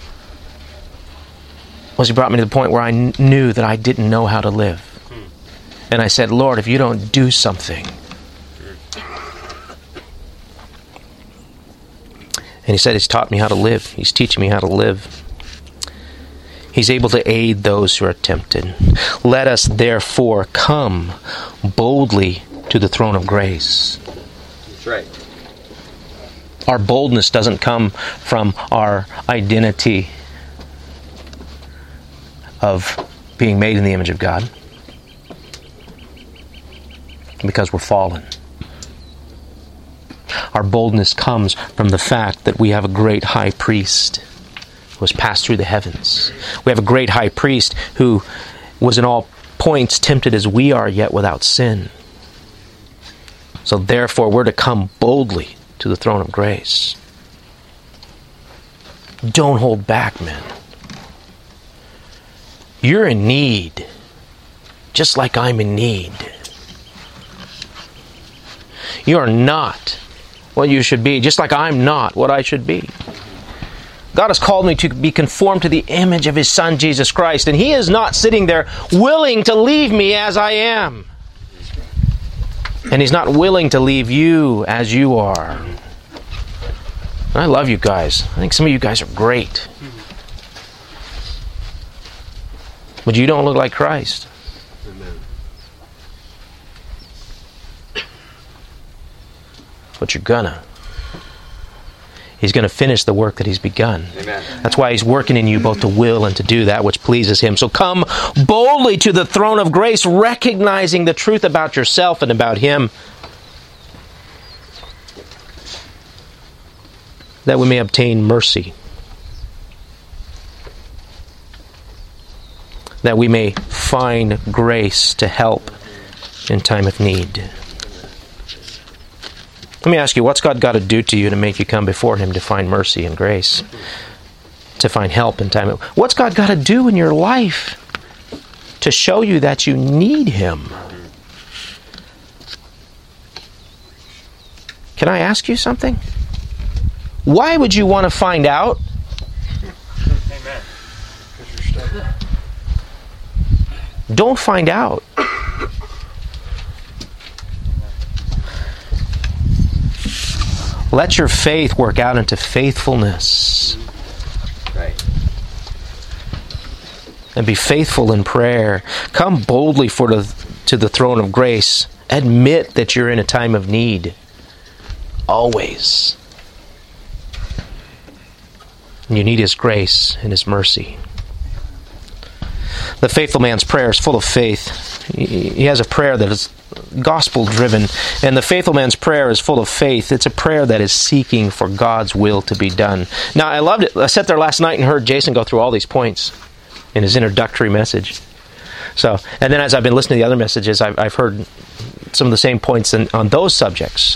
was He brought me to the point where I knew that I didn't know how to live. And I said, Lord, if you don't do something. And He said He's taught me how to live. He's teaching me how to live. He's able to aid those who are tempted. Let us therefore come boldly to the throne of grace. That's right. Our boldness doesn't come from our identity of being made in the image of God? Because we're fallen. Our boldness comes from the fact that we have a great high priest who has passed through the heavens. We have a great high priest who was in all points tempted as we are, yet without sin. So therefore, we're to come boldly to the throne of grace. Don't hold back, men. You're in need, just like I'm in need. You are not what you should be, just like I'm not what I should be. God has called me to be conformed to the image of His Son, Jesus Christ, and He is not sitting there willing to leave me as I am. And He's not willing to leave you as you are. And I love you guys. I think some of you guys are great. But you don't look like Christ. Amen. But you're gonna. He's going to finish the work that He's begun. Amen. That's why He's working in you both to will and to do that which pleases Him. So come boldly to the throne of grace, recognizing the truth about yourself and about Him, that we may obtain mercy, that we may find grace to help in time of need. Let me ask you, what's God got to do to you to make you come before Him to find mercy and grace? To find help in time of... What's God got to do in your life to show you that you need Him? Can I ask you something? Why would you want to find out? Amen. Don't find out. Let your faith work out into faithfulness. Right. And be faithful in prayer. Come boldly to the throne of grace. Admit that you're in a time of need. Always. And you need His grace and His mercy. The faithful man's prayer is full of faith. He has a prayer that is gospel-driven. And the faithful man's prayer is full of faith. It's a prayer that is seeking for God's will to be done. Now, I loved it. I sat there last night and heard Jason go through all these points in his introductory message. And then as I've been listening to the other messages, I've heard some of the same points on those subjects.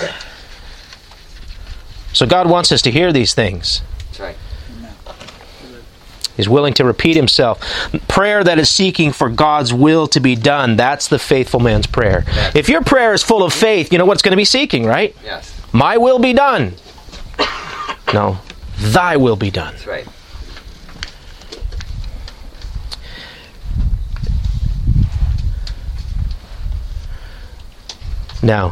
So God wants us to hear these things. That's right. He's willing to repeat Himself. Prayer that is seeking for God's will to be done. That's the faithful man's prayer. Yes. If your prayer is full of faith, you know what's going to be seeking, right? Yes. My will be done. No, Thy will be done. That's right. Now,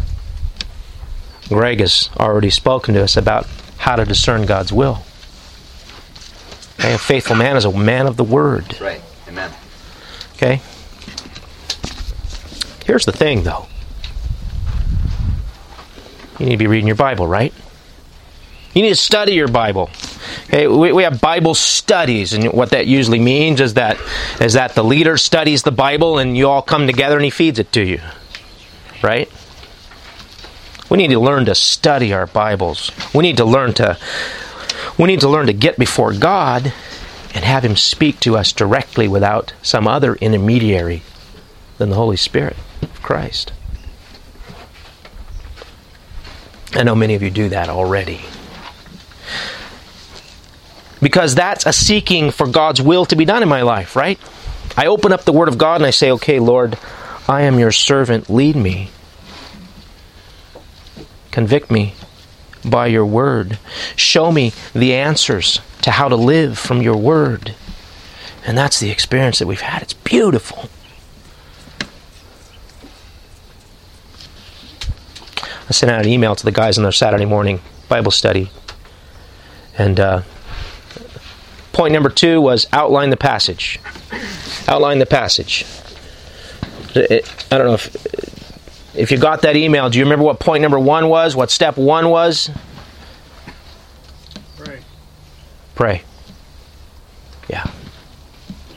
Greg has already spoken to us about how to discern God's will. Okay, a faithful man is a man of the Word. That's right. Amen. Okay? Here's the thing, though. You need to be reading your Bible, right? You need to study your Bible. Okay, we have Bible studies, and what that usually means is that the leader studies the Bible, and you all come together and he feeds it to you. Right? We need to learn to study our Bibles. We need to learn to get before God and have Him speak to us directly without some other intermediary than the Holy Spirit of Christ. I know many of you do that already. Because that's a seeking for God's will to be done in my life, right? I open up the Word of God and I say, okay, Lord, I am your servant, lead me. Convict me by your Word. Show me the answers to how to live from your Word. And that's the experience that we've had. It's beautiful. I sent out an email to the guys on their Saturday morning Bible study. And point number 2 was outline the passage. Outline the passage. I don't know if you got that email. Do you remember what point number 1 was? What step 1 was? Pray. Pray. Yeah.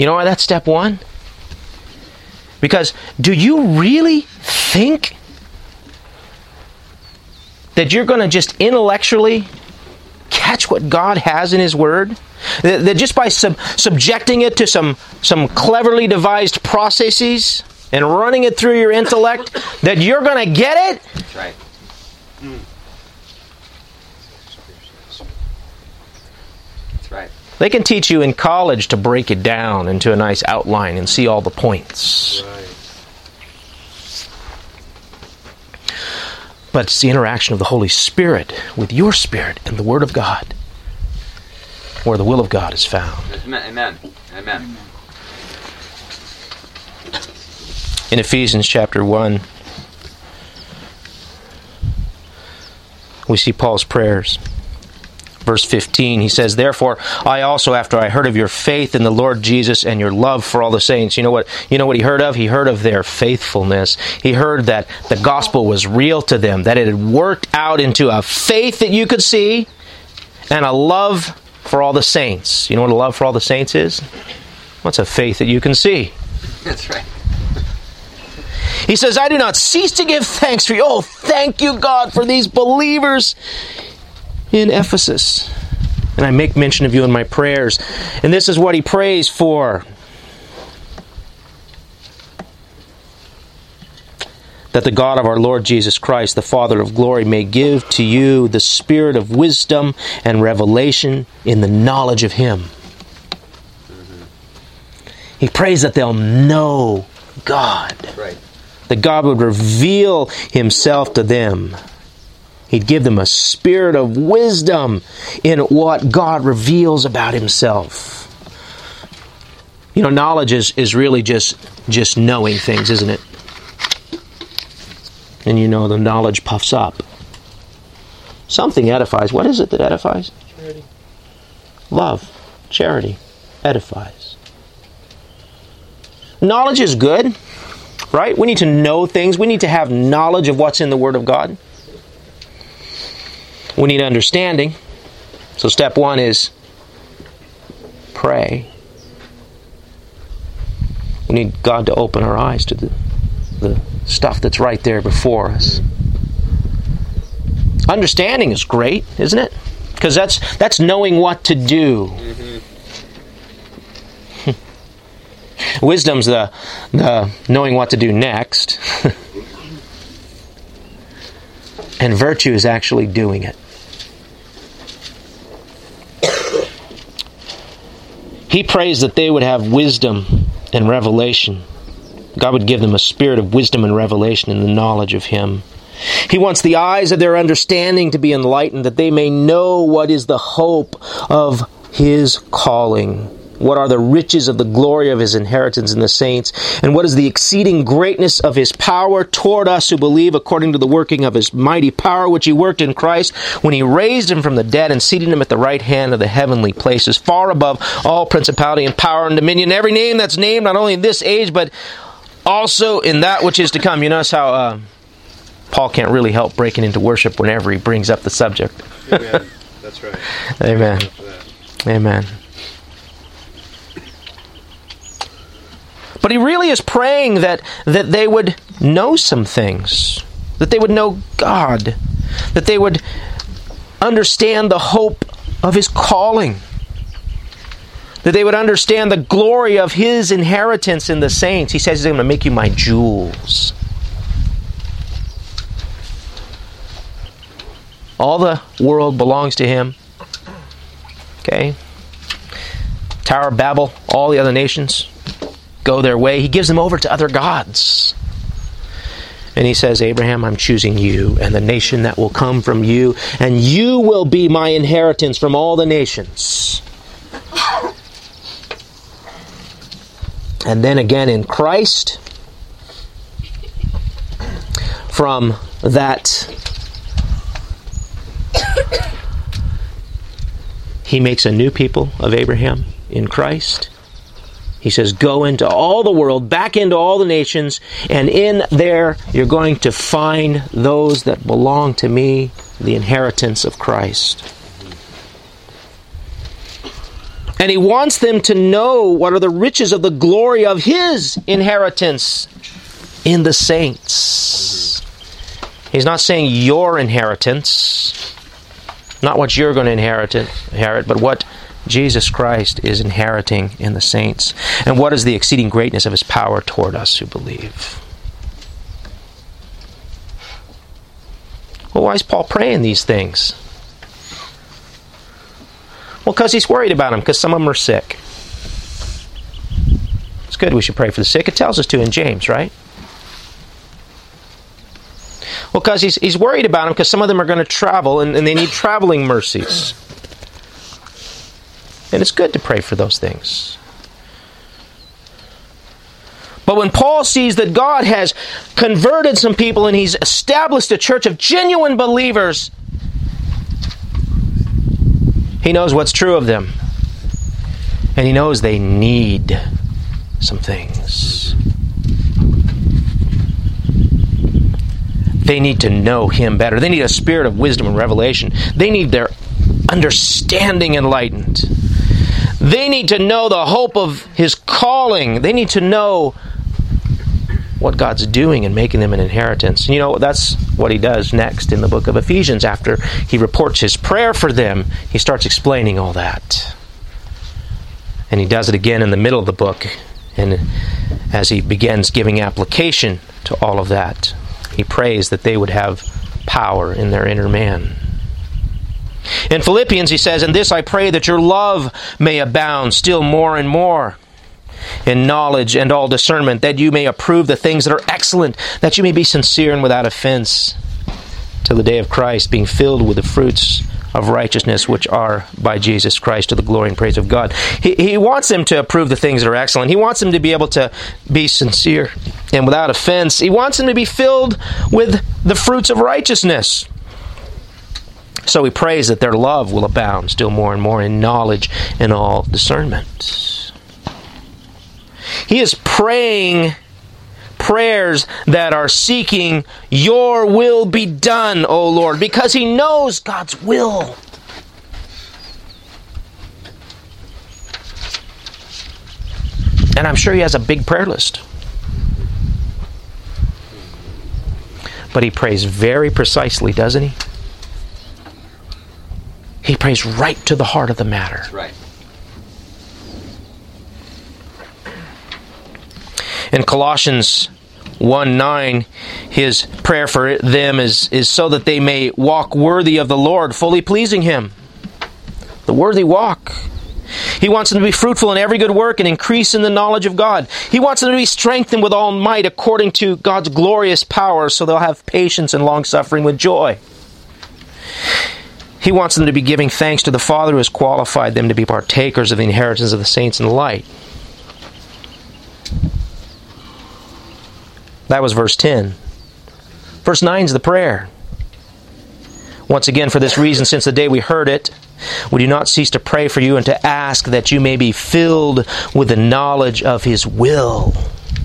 You know why that's step one? Because do you really think that you're going to just intellectually catch what God has in His Word? That just by subjecting it to some cleverly devised processes and running it through your intellect, that you're going to get it? That's right. That's right. They can teach you in college to break it down into a nice outline and see all the points. Right. But it's the interaction of the Holy Spirit with your spirit and the Word of God where the will of God is found. Amen. Amen. In Ephesians chapter 1, we see Paul's prayers. Verse 15, he says, "Therefore, I also, after I heard of your faith in the Lord Jesus and your love for all the saints," you know what he heard of? He heard of their faithfulness. He heard that the gospel was real to them, that it had worked out into a faith that you could see and a love for all the saints. You know what a love for all the saints is? What's a faith that you can see? That's right. He says, "I do not cease to give thanks for you." Oh, thank you, God, for these believers in Ephesus. And I make mention of you in my prayers. And this is what he prays for. That the God of our Lord Jesus Christ, the Father of glory, may give to you the spirit of wisdom and revelation in the knowledge of Him. He prays that they'll know God. Right. That God would reveal Himself to them. He'd give them a spirit of wisdom in what God reveals about Himself. You know, knowledge is really just knowing things, isn't it? And you know, the knowledge puffs up. Something edifies. What is it that edifies? Charity. Love. Charity. Edifies. Knowledge is good, right? We need to know things. We need to have knowledge of what's in the Word of God. We need understanding. So step one is pray. We need God to open our eyes to the stuff that's right there before us. Understanding is great, isn't it? Because that's knowing what to do. Wisdom's the knowing what to do next. And virtue is actually doing it. He prays that they would have wisdom and revelation. God would give them a spirit of wisdom and revelation in the knowledge of Him. He wants the eyes of their understanding to be enlightened, that they may know what is the hope of His calling. What are the riches of the glory of His inheritance in the saints? And what is the exceeding greatness of His power toward us who believe, according to the working of His mighty power, which He worked in Christ, when He raised Him from the dead and seated Him at the right hand of the heavenly places, far above all principality and power and dominion, every name that's named, not only in this age, but also in that which is to come. You notice how Paul can't really help breaking into worship whenever he brings up the subject. Amen. That's right. Amen. Amen. But he really is praying that they would know some things. That they would know God. That they would understand the hope of His calling. That they would understand the glory of His inheritance in the saints. He says He's going to make you my jewels. All the world belongs to Him. Okay? Tower of Babel, all the other nations go their way. He gives them over to other gods. And He says, Abraham, I'm choosing you and the nation that will come from you, and you will be my inheritance from all the nations. And then again in Christ, from that, He makes a new people of Abraham in Christ. He says, go into all the world, back into all the nations, and in there you're going to find those that belong to me, the inheritance of Christ. And he wants them to know what are the riches of the glory of his inheritance in the saints. He's not saying your inheritance, not what you're going to inherit, but what Jesus Christ is inheriting in the saints. And what is the exceeding greatness of his power toward us who believe? Well, why is Paul praying these things? Well, because he's worried about them, because some of them are sick. It's good we should pray for the sick. It tells us to in James, right? Well, because he's worried about them, because some of them are going to travel, and they need traveling mercies. And it's good to pray for those things. But when Paul sees that God has converted some people and he's established a church of genuine believers, he knows what's true of them. And he knows they need some things. They need to know him better. They need a spirit of wisdom and revelation. They need their understanding enlightened. They need to know the hope of his calling. They need to know what God's doing and making them an inheritance. And you know, that's what he does next in the book of Ephesians. After he reports his prayer for them, he starts explaining all that. And he does it again in the middle of the book. And as he begins giving application to all of that, he prays that they would have power in their inner man. In Philippians he says, "In this I pray that your love may abound still more and more in knowledge and all discernment, that you may approve the things that are excellent, that you may be sincere and without offense till the day of Christ, being filled with the fruits of righteousness which are by Jesus Christ, to the glory and praise of God." He wants them to approve the things that are excellent. He wants them to be able to be sincere and without offense. He wants them to be filled with the fruits of righteousness. So he prays that their love will abound still more and more in knowledge and all discernment. He is praying prayers that are seeking your will be done, O Lord, because he knows God's will. And I'm sure he has a big prayer list. But he prays very precisely, doesn't he? He prays right to the heart of the matter. That's right. In Colossians 1:9, his prayer for them is so that they may walk worthy of the Lord, fully pleasing him. The worthy walk. He wants them to be fruitful in every good work and increase in the knowledge of God. He wants them to be strengthened with all might according to God's glorious power, so they'll have patience and long-suffering with joy. He wants them to be giving thanks to the Father who has qualified them to be partakers of the inheritance of the saints in the light. That was verse 10. Verse 9 is the prayer. Once again, for this reason, since the day we heard it, we do not cease to pray for you and to ask that you may be filled with the knowledge of his will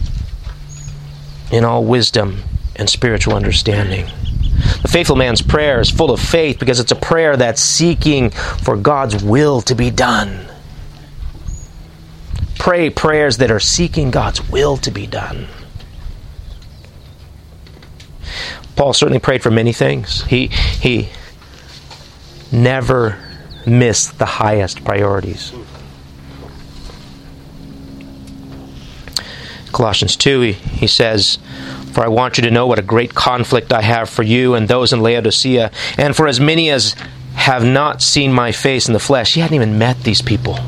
in all wisdom and spiritual understanding. The faithful man's prayer is full of faith because it's a prayer that's seeking for God's will to be done. Pray prayers that are seeking God's will to be done. Paul certainly prayed for many things. He never missed the highest priorities. Colossians 2, he says, "For I want you to know what a great conflict I have for you and those in Laodicea, and for as many as have not seen my face in the flesh." He hadn't even met these people.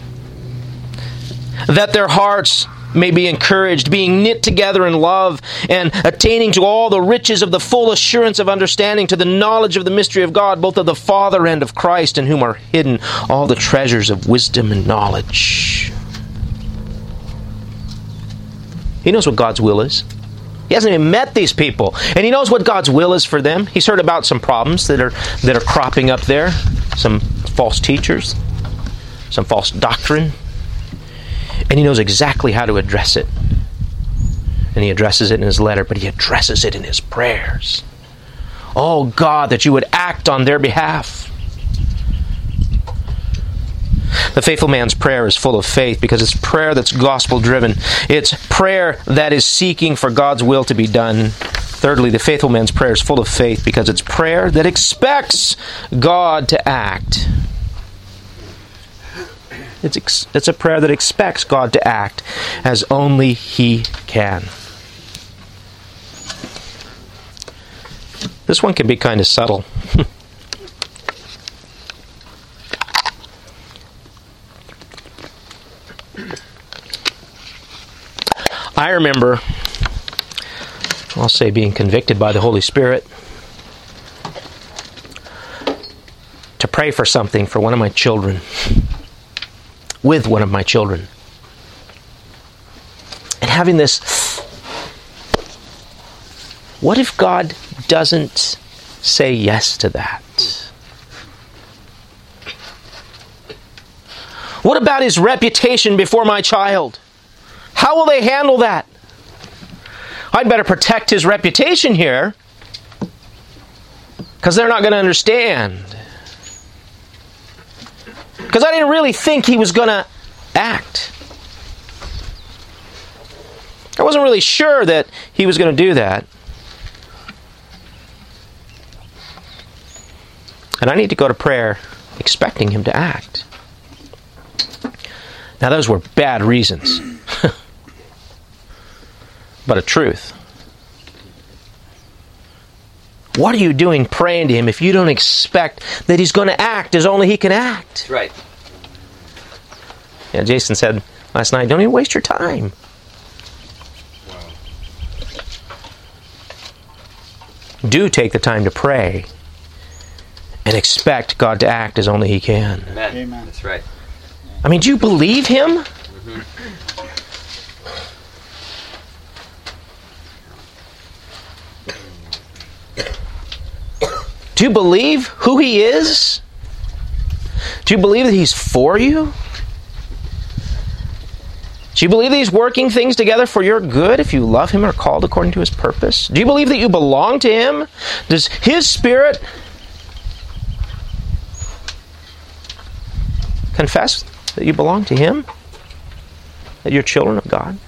"That their hearts may be encouraged, being knit together in love, and attaining to all the riches of the full assurance of understanding, to the knowledge of the mystery of God, both of the Father and of Christ, in whom are hidden all the treasures of wisdom and knowledge." He knows what God's will is. He hasn't even met these people, and he knows what God's will is for them. He's heard about some problems that are cropping up there, some false teachers, some false doctrine. And he knows exactly how to address it. And he addresses it in his letter, but he addresses it in his prayers. Oh God, that you would act on their behalf. The faithful man's prayer is full of faith because it's prayer that's gospel-driven. It's prayer that is seeking for God's will to be done. Thirdly, the faithful man's prayer is full of faith because it's prayer that expects God to act. It's a prayer that expects God to act as only He can. This one can be kind of subtle. I remember, I'll say, being convicted by the Holy Spirit to pray for something for one of my children, with one of my children. And having this, what if God doesn't say yes to that? What about his reputation before my child? How will they handle that? I'd better protect his reputation here, because they're not going to understand. Because I didn't really think he was going to act. I wasn't really sure that he was going to do that. And I need to go to prayer expecting him to act. Now those were bad reasons. But a truth. What are you doing praying to him if you don't expect that he's going to act as only he can act? That's right. Yeah, Jason said last night, don't even waste your time. Wow. Do take the time to pray and expect God to act as only He can. Amen. Amen. That's right. I mean, do you believe Him? Do you believe who He is? Do you believe that He's for you? Do you believe that He's working things together for your good if you love Him or are called according to His purpose? Do you believe that you belong to Him? Does His Spirit confess that you belong to Him? That you're children of God?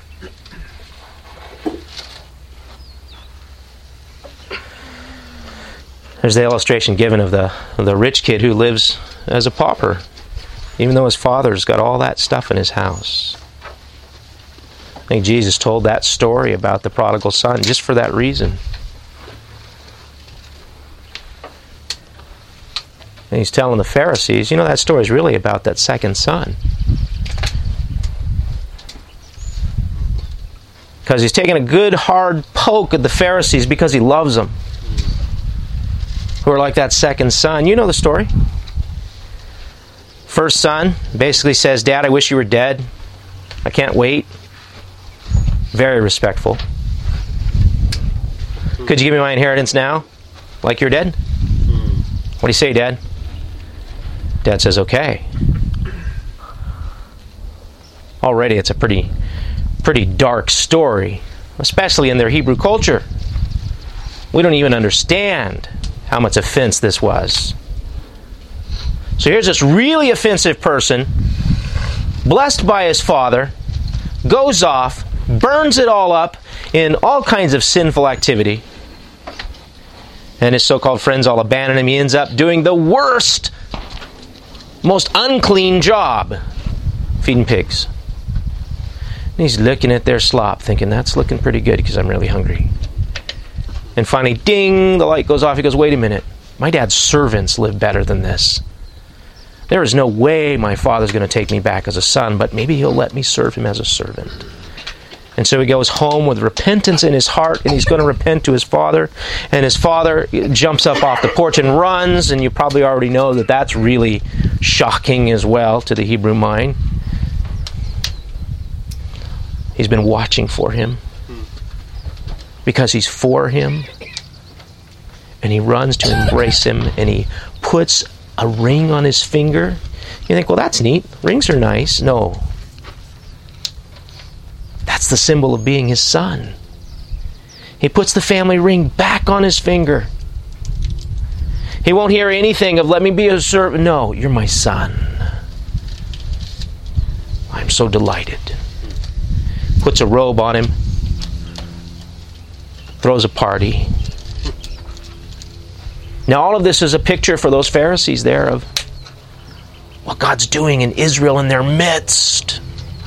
There's the illustration given of the rich kid who lives as a pauper, even though his father's got all that stuff in his house. I think Jesus told that story about the prodigal son just for that reason. And he's telling the Pharisees, that story is really about that second son. Because he's taking a good hard poke at the Pharisees because he loves them. Who are like that second son. You know the story. First son basically says, Dad, I wish you were dead. I can't wait. Very respectful. Could you give me my inheritance now? Like you're dead? What do you say, Dad? Dad says, okay. Already it's a pretty dark story, especially in their Hebrew culture. We don't even understand how much offense this was. So here's this really offensive person, blessed by his father, goes off, burns it all up in all kinds of sinful activity, and his so-called friends all abandon him. He ends up doing the worst, most unclean job, feeding pigs. And he's looking at their slop, thinking, that's looking pretty good because I'm really hungry. And finally, ding, the light goes off. He goes, wait a minute. My dad's servants live better than this. There is no way my father's going to take me back as a son, but maybe he'll let me serve him as a servant. And so he goes home with repentance in his heart, and he's going to repent to his father. And his father jumps up off the porch and runs, and you probably already know that that's really shocking as well to the Hebrew mind. He's been watching for him because he's for him. And he runs to embrace him, and he puts a ring on his finger. You think, well, that's neat. Rings are nice. No. That's the symbol of being his son. He puts the family ring back on his finger. He won't hear anything of, let me be a servant. No, you're my son. I'm so delighted. Puts a robe on him. Throws a party. Now all of this is a picture for those Pharisees there of what God's doing in Israel in their midst.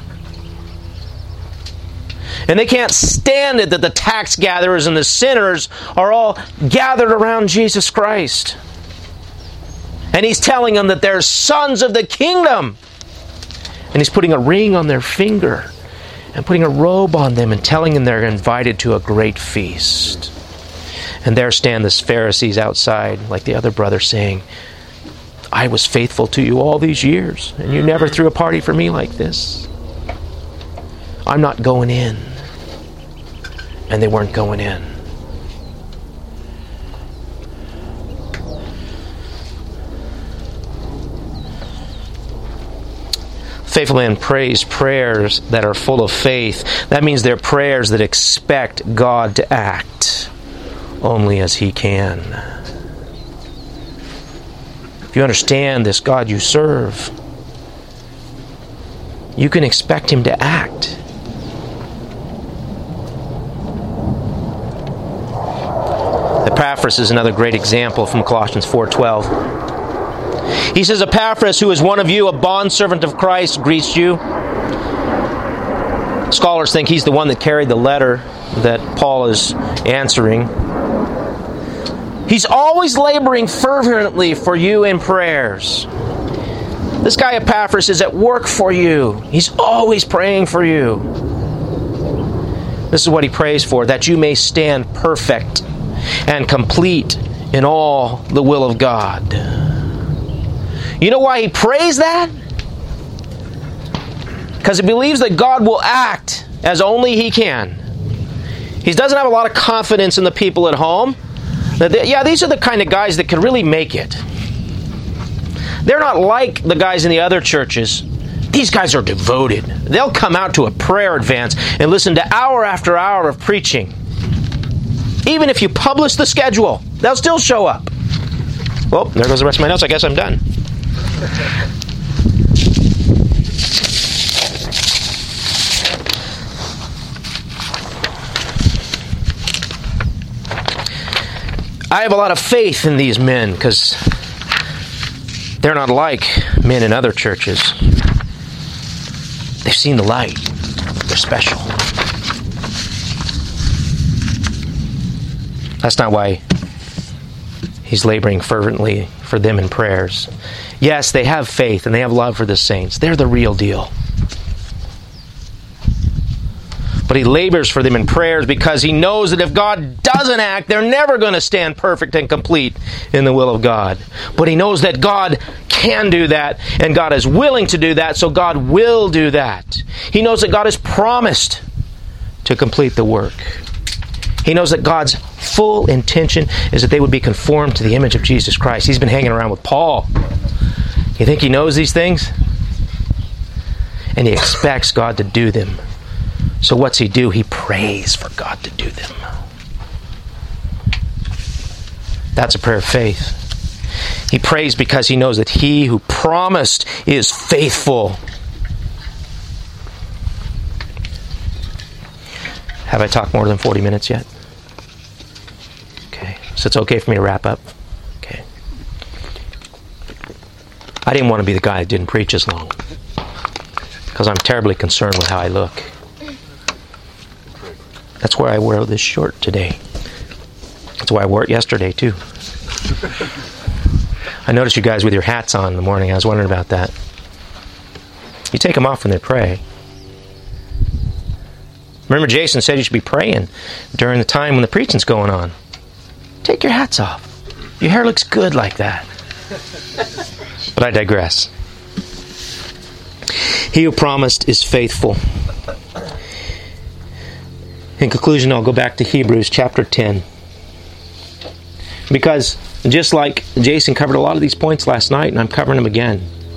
And they can't stand it that the tax gatherers and the sinners are all gathered around Jesus Christ. And He's telling them that they're sons of the kingdom. And He's putting a ring on their finger and putting a robe on them and telling them they're invited to a great feast. And there stand the Pharisees outside, like the other brother, saying, I was faithful to you all these years, and you never threw a party for me like this. I'm not going in. And they weren't going in. Faithful man prays prayers that are full of faith. That means they're prayers that expect God to act only as He can. If you understand this God you serve, you can expect Him to act. Epaphras is another great example from Colossians 4:12. He says, Epaphras, who is one of you, a bondservant of Christ, greets you. Scholars think he's the one that carried the letter that Paul is answering. He's always laboring fervently for you in prayers. This guy Epaphras is at work for you. He's always praying for you. This is what he prays for, that you may stand perfect and complete in all the will of God. You know why he prays that? Because he believes that God will act as only He can. He doesn't have a lot of confidence in the people at home. These are the kind of guys that can really make it. They're not like the guys in the other churches. These guys are devoted. They'll come out to a prayer advance and listen to hour after hour of preaching. Even if you publish the schedule, they'll still show up. Well, there goes the rest of my notes. I guess I'm done. I have a lot of faith in these men because they're not like men in other churches. They've seen the light. They're special. That's not why he's laboring fervently for them in prayers. Yes, they have faith and they have love for the saints. They're the real deal. But he labors for them in prayers because he knows that if God doesn't act, they're never going to stand perfect and complete in the will of God. But he knows that God can do that, and God is willing to do that, so God will do that. He knows that God has promised to complete the work. He knows that God's full intention is that they would be conformed to the image of Jesus Christ. He's been hanging around with Paul. You think he knows these things? And he expects God to do them. So what's he do? He prays for God to do them. That's a prayer of faith. He prays because he knows that he who promised is faithful. Have I talked more than 40 minutes yet? Okay. So it's okay for me to wrap up? Okay. I didn't want to be the guy that didn't preach as long, because I'm terribly concerned with how I look. That's why I wear this short today. That's why I wore it yesterday too. I noticed you guys with your hats on in the morning. I was wondering about that. You take them off when they pray. Remember, Jason said you should be praying during the time when the preaching's going on. Take your hats off. Your hair looks good like that. But I digress. He who promised is faithful. In conclusion, I'll go back to Hebrews chapter 10. Because just like Jason covered a lot of these points last night, and I'm covering them again.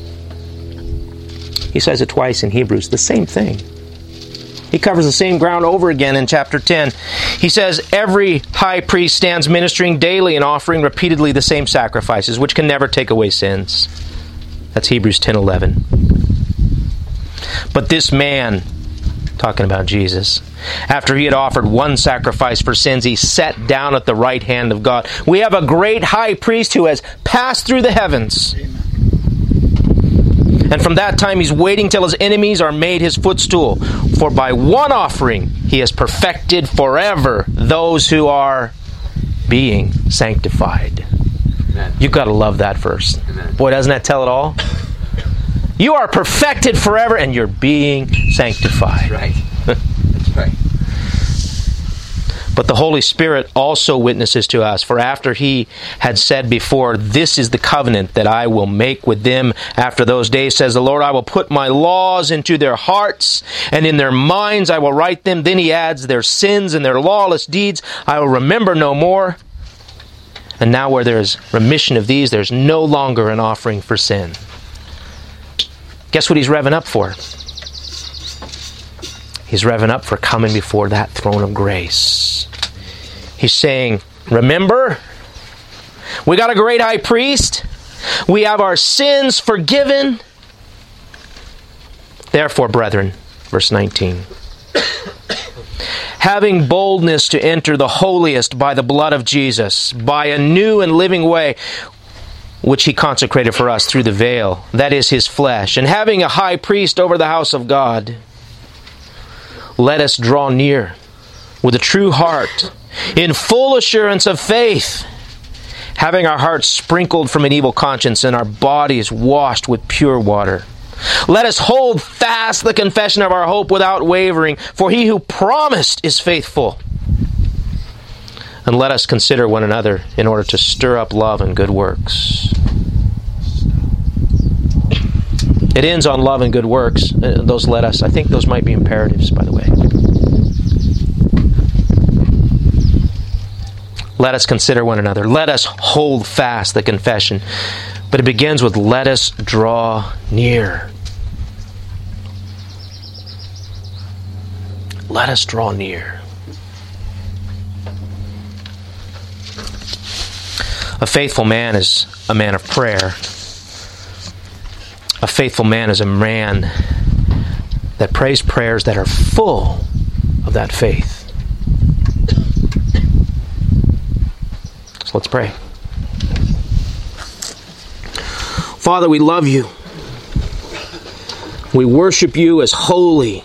He says it twice in Hebrews, the same thing. He covers the same ground over again in chapter 10. He says, every high priest stands ministering daily and offering repeatedly the same sacrifices, which can never take away sins. That's Hebrews 10:11. But this man, talking about Jesus, after he had offered one sacrifice for sins, he sat down at the right hand of God. We have a great high priest who has passed through the heavens. And from that time he's waiting till his enemies are made his footstool. For by one offering he has perfected forever those who are being sanctified. Amen. You've got to love that verse. Amen. Boy, doesn't that tell it all? You are perfected forever and you're being sanctified. Right. That's right. But the Holy Spirit also witnesses to us, for after he had said before, this is the covenant that I will make with them after those days, says the Lord, I will put my laws into their hearts, and in their minds I will write them. Then he adds, their sins and their lawless deeds I will remember no more. And now where there is remission of these, there's no longer an offering for sin. Guess what he's revving up for? He's revving up for coming before that throne of grace. He's saying, remember, we got a great high priest. We have our sins forgiven. Therefore, brethren, verse 19, having boldness to enter the holiest by the blood of Jesus, by a new and living way, which he consecrated for us through the veil, that is his flesh, and having a high priest over the house of God, let us draw near with a true heart, in full assurance of faith, having our hearts sprinkled from an evil conscience and our bodies washed with pure water. Let us hold fast the confession of our hope without wavering, for he who promised is faithful. And let us consider one another in order to stir up love and good works. It ends on love and good works. Those let us. I think those might be imperatives, by the way. Let us consider one another. Let us hold fast the confession. But it begins with let us draw near. Let us draw near. A faithful man is a man of prayer. A faithful man is a man that prays prayers that are full of that faith. So let's pray. Father, we love you. We worship you as holy.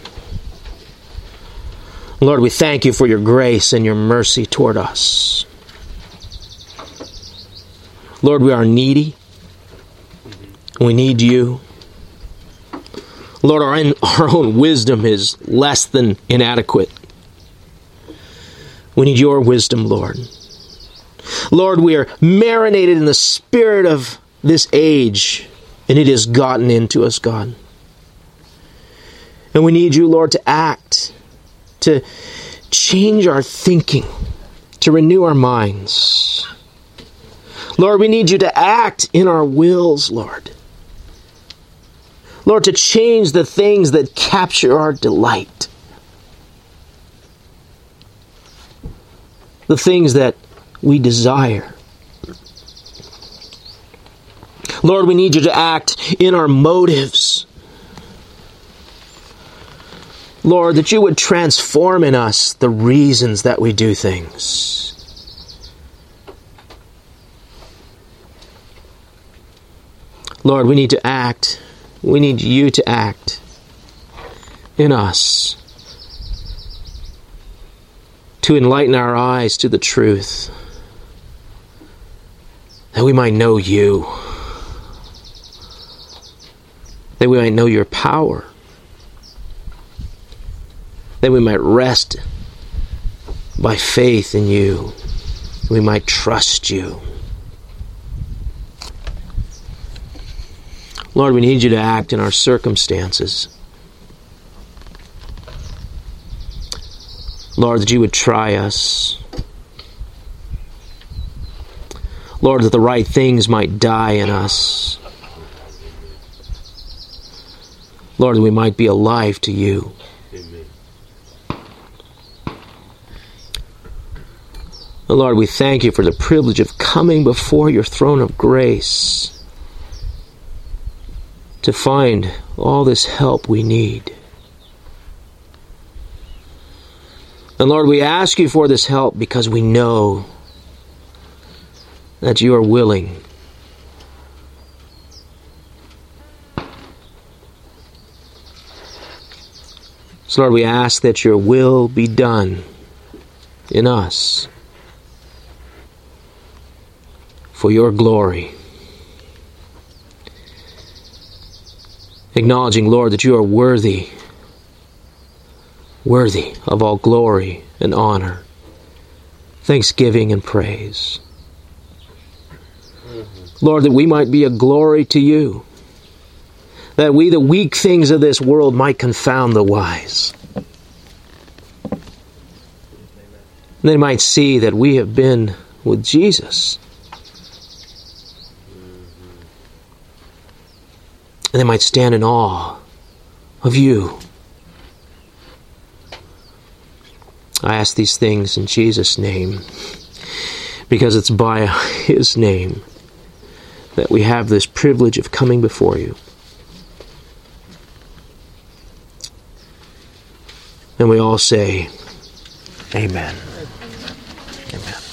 Lord, we thank you for your grace and your mercy toward us. Lord, we are needy. We need you. Lord, our own wisdom is less than inadequate. We need your wisdom, Lord. Lord, we are marinated in the spirit of this age, and it has gotten into us, God. And we need you, Lord, to act, to change our thinking, to renew our minds. Lord, we need you to act in our wills, Lord. Lord, to change the things that capture our delight. The things that we desire. Lord, we need you to act in our motives. Lord, that you would transform in us the reasons that we do things. Lord, we need to act. We need you to act in us to enlighten our eyes to the truth, that we might know you, that we might know your power, that we might rest by faith in you, we might trust you. Lord, we need you to act in our circumstances. Lord, that you would try us. Lord, that the right things might die in us. Lord, that we might be alive to you. Amen. Lord, we thank you for the privilege of coming before your throne of grace. to find all this help we need. And Lord, we ask you for this help because we know that you are willing. So Lord, we ask that your will be done in us for your glory. Acknowledging, Lord, that you are worthy of all glory and honor, thanksgiving and praise. Lord, that we might be a glory to you, that we, the weak things of this world, might confound the wise. They might see that we have been with Jesus. And they might stand in awe of you. I ask these things in Jesus' name, because it's by his name that we have this privilege of coming before you. And we all say, Amen. Amen.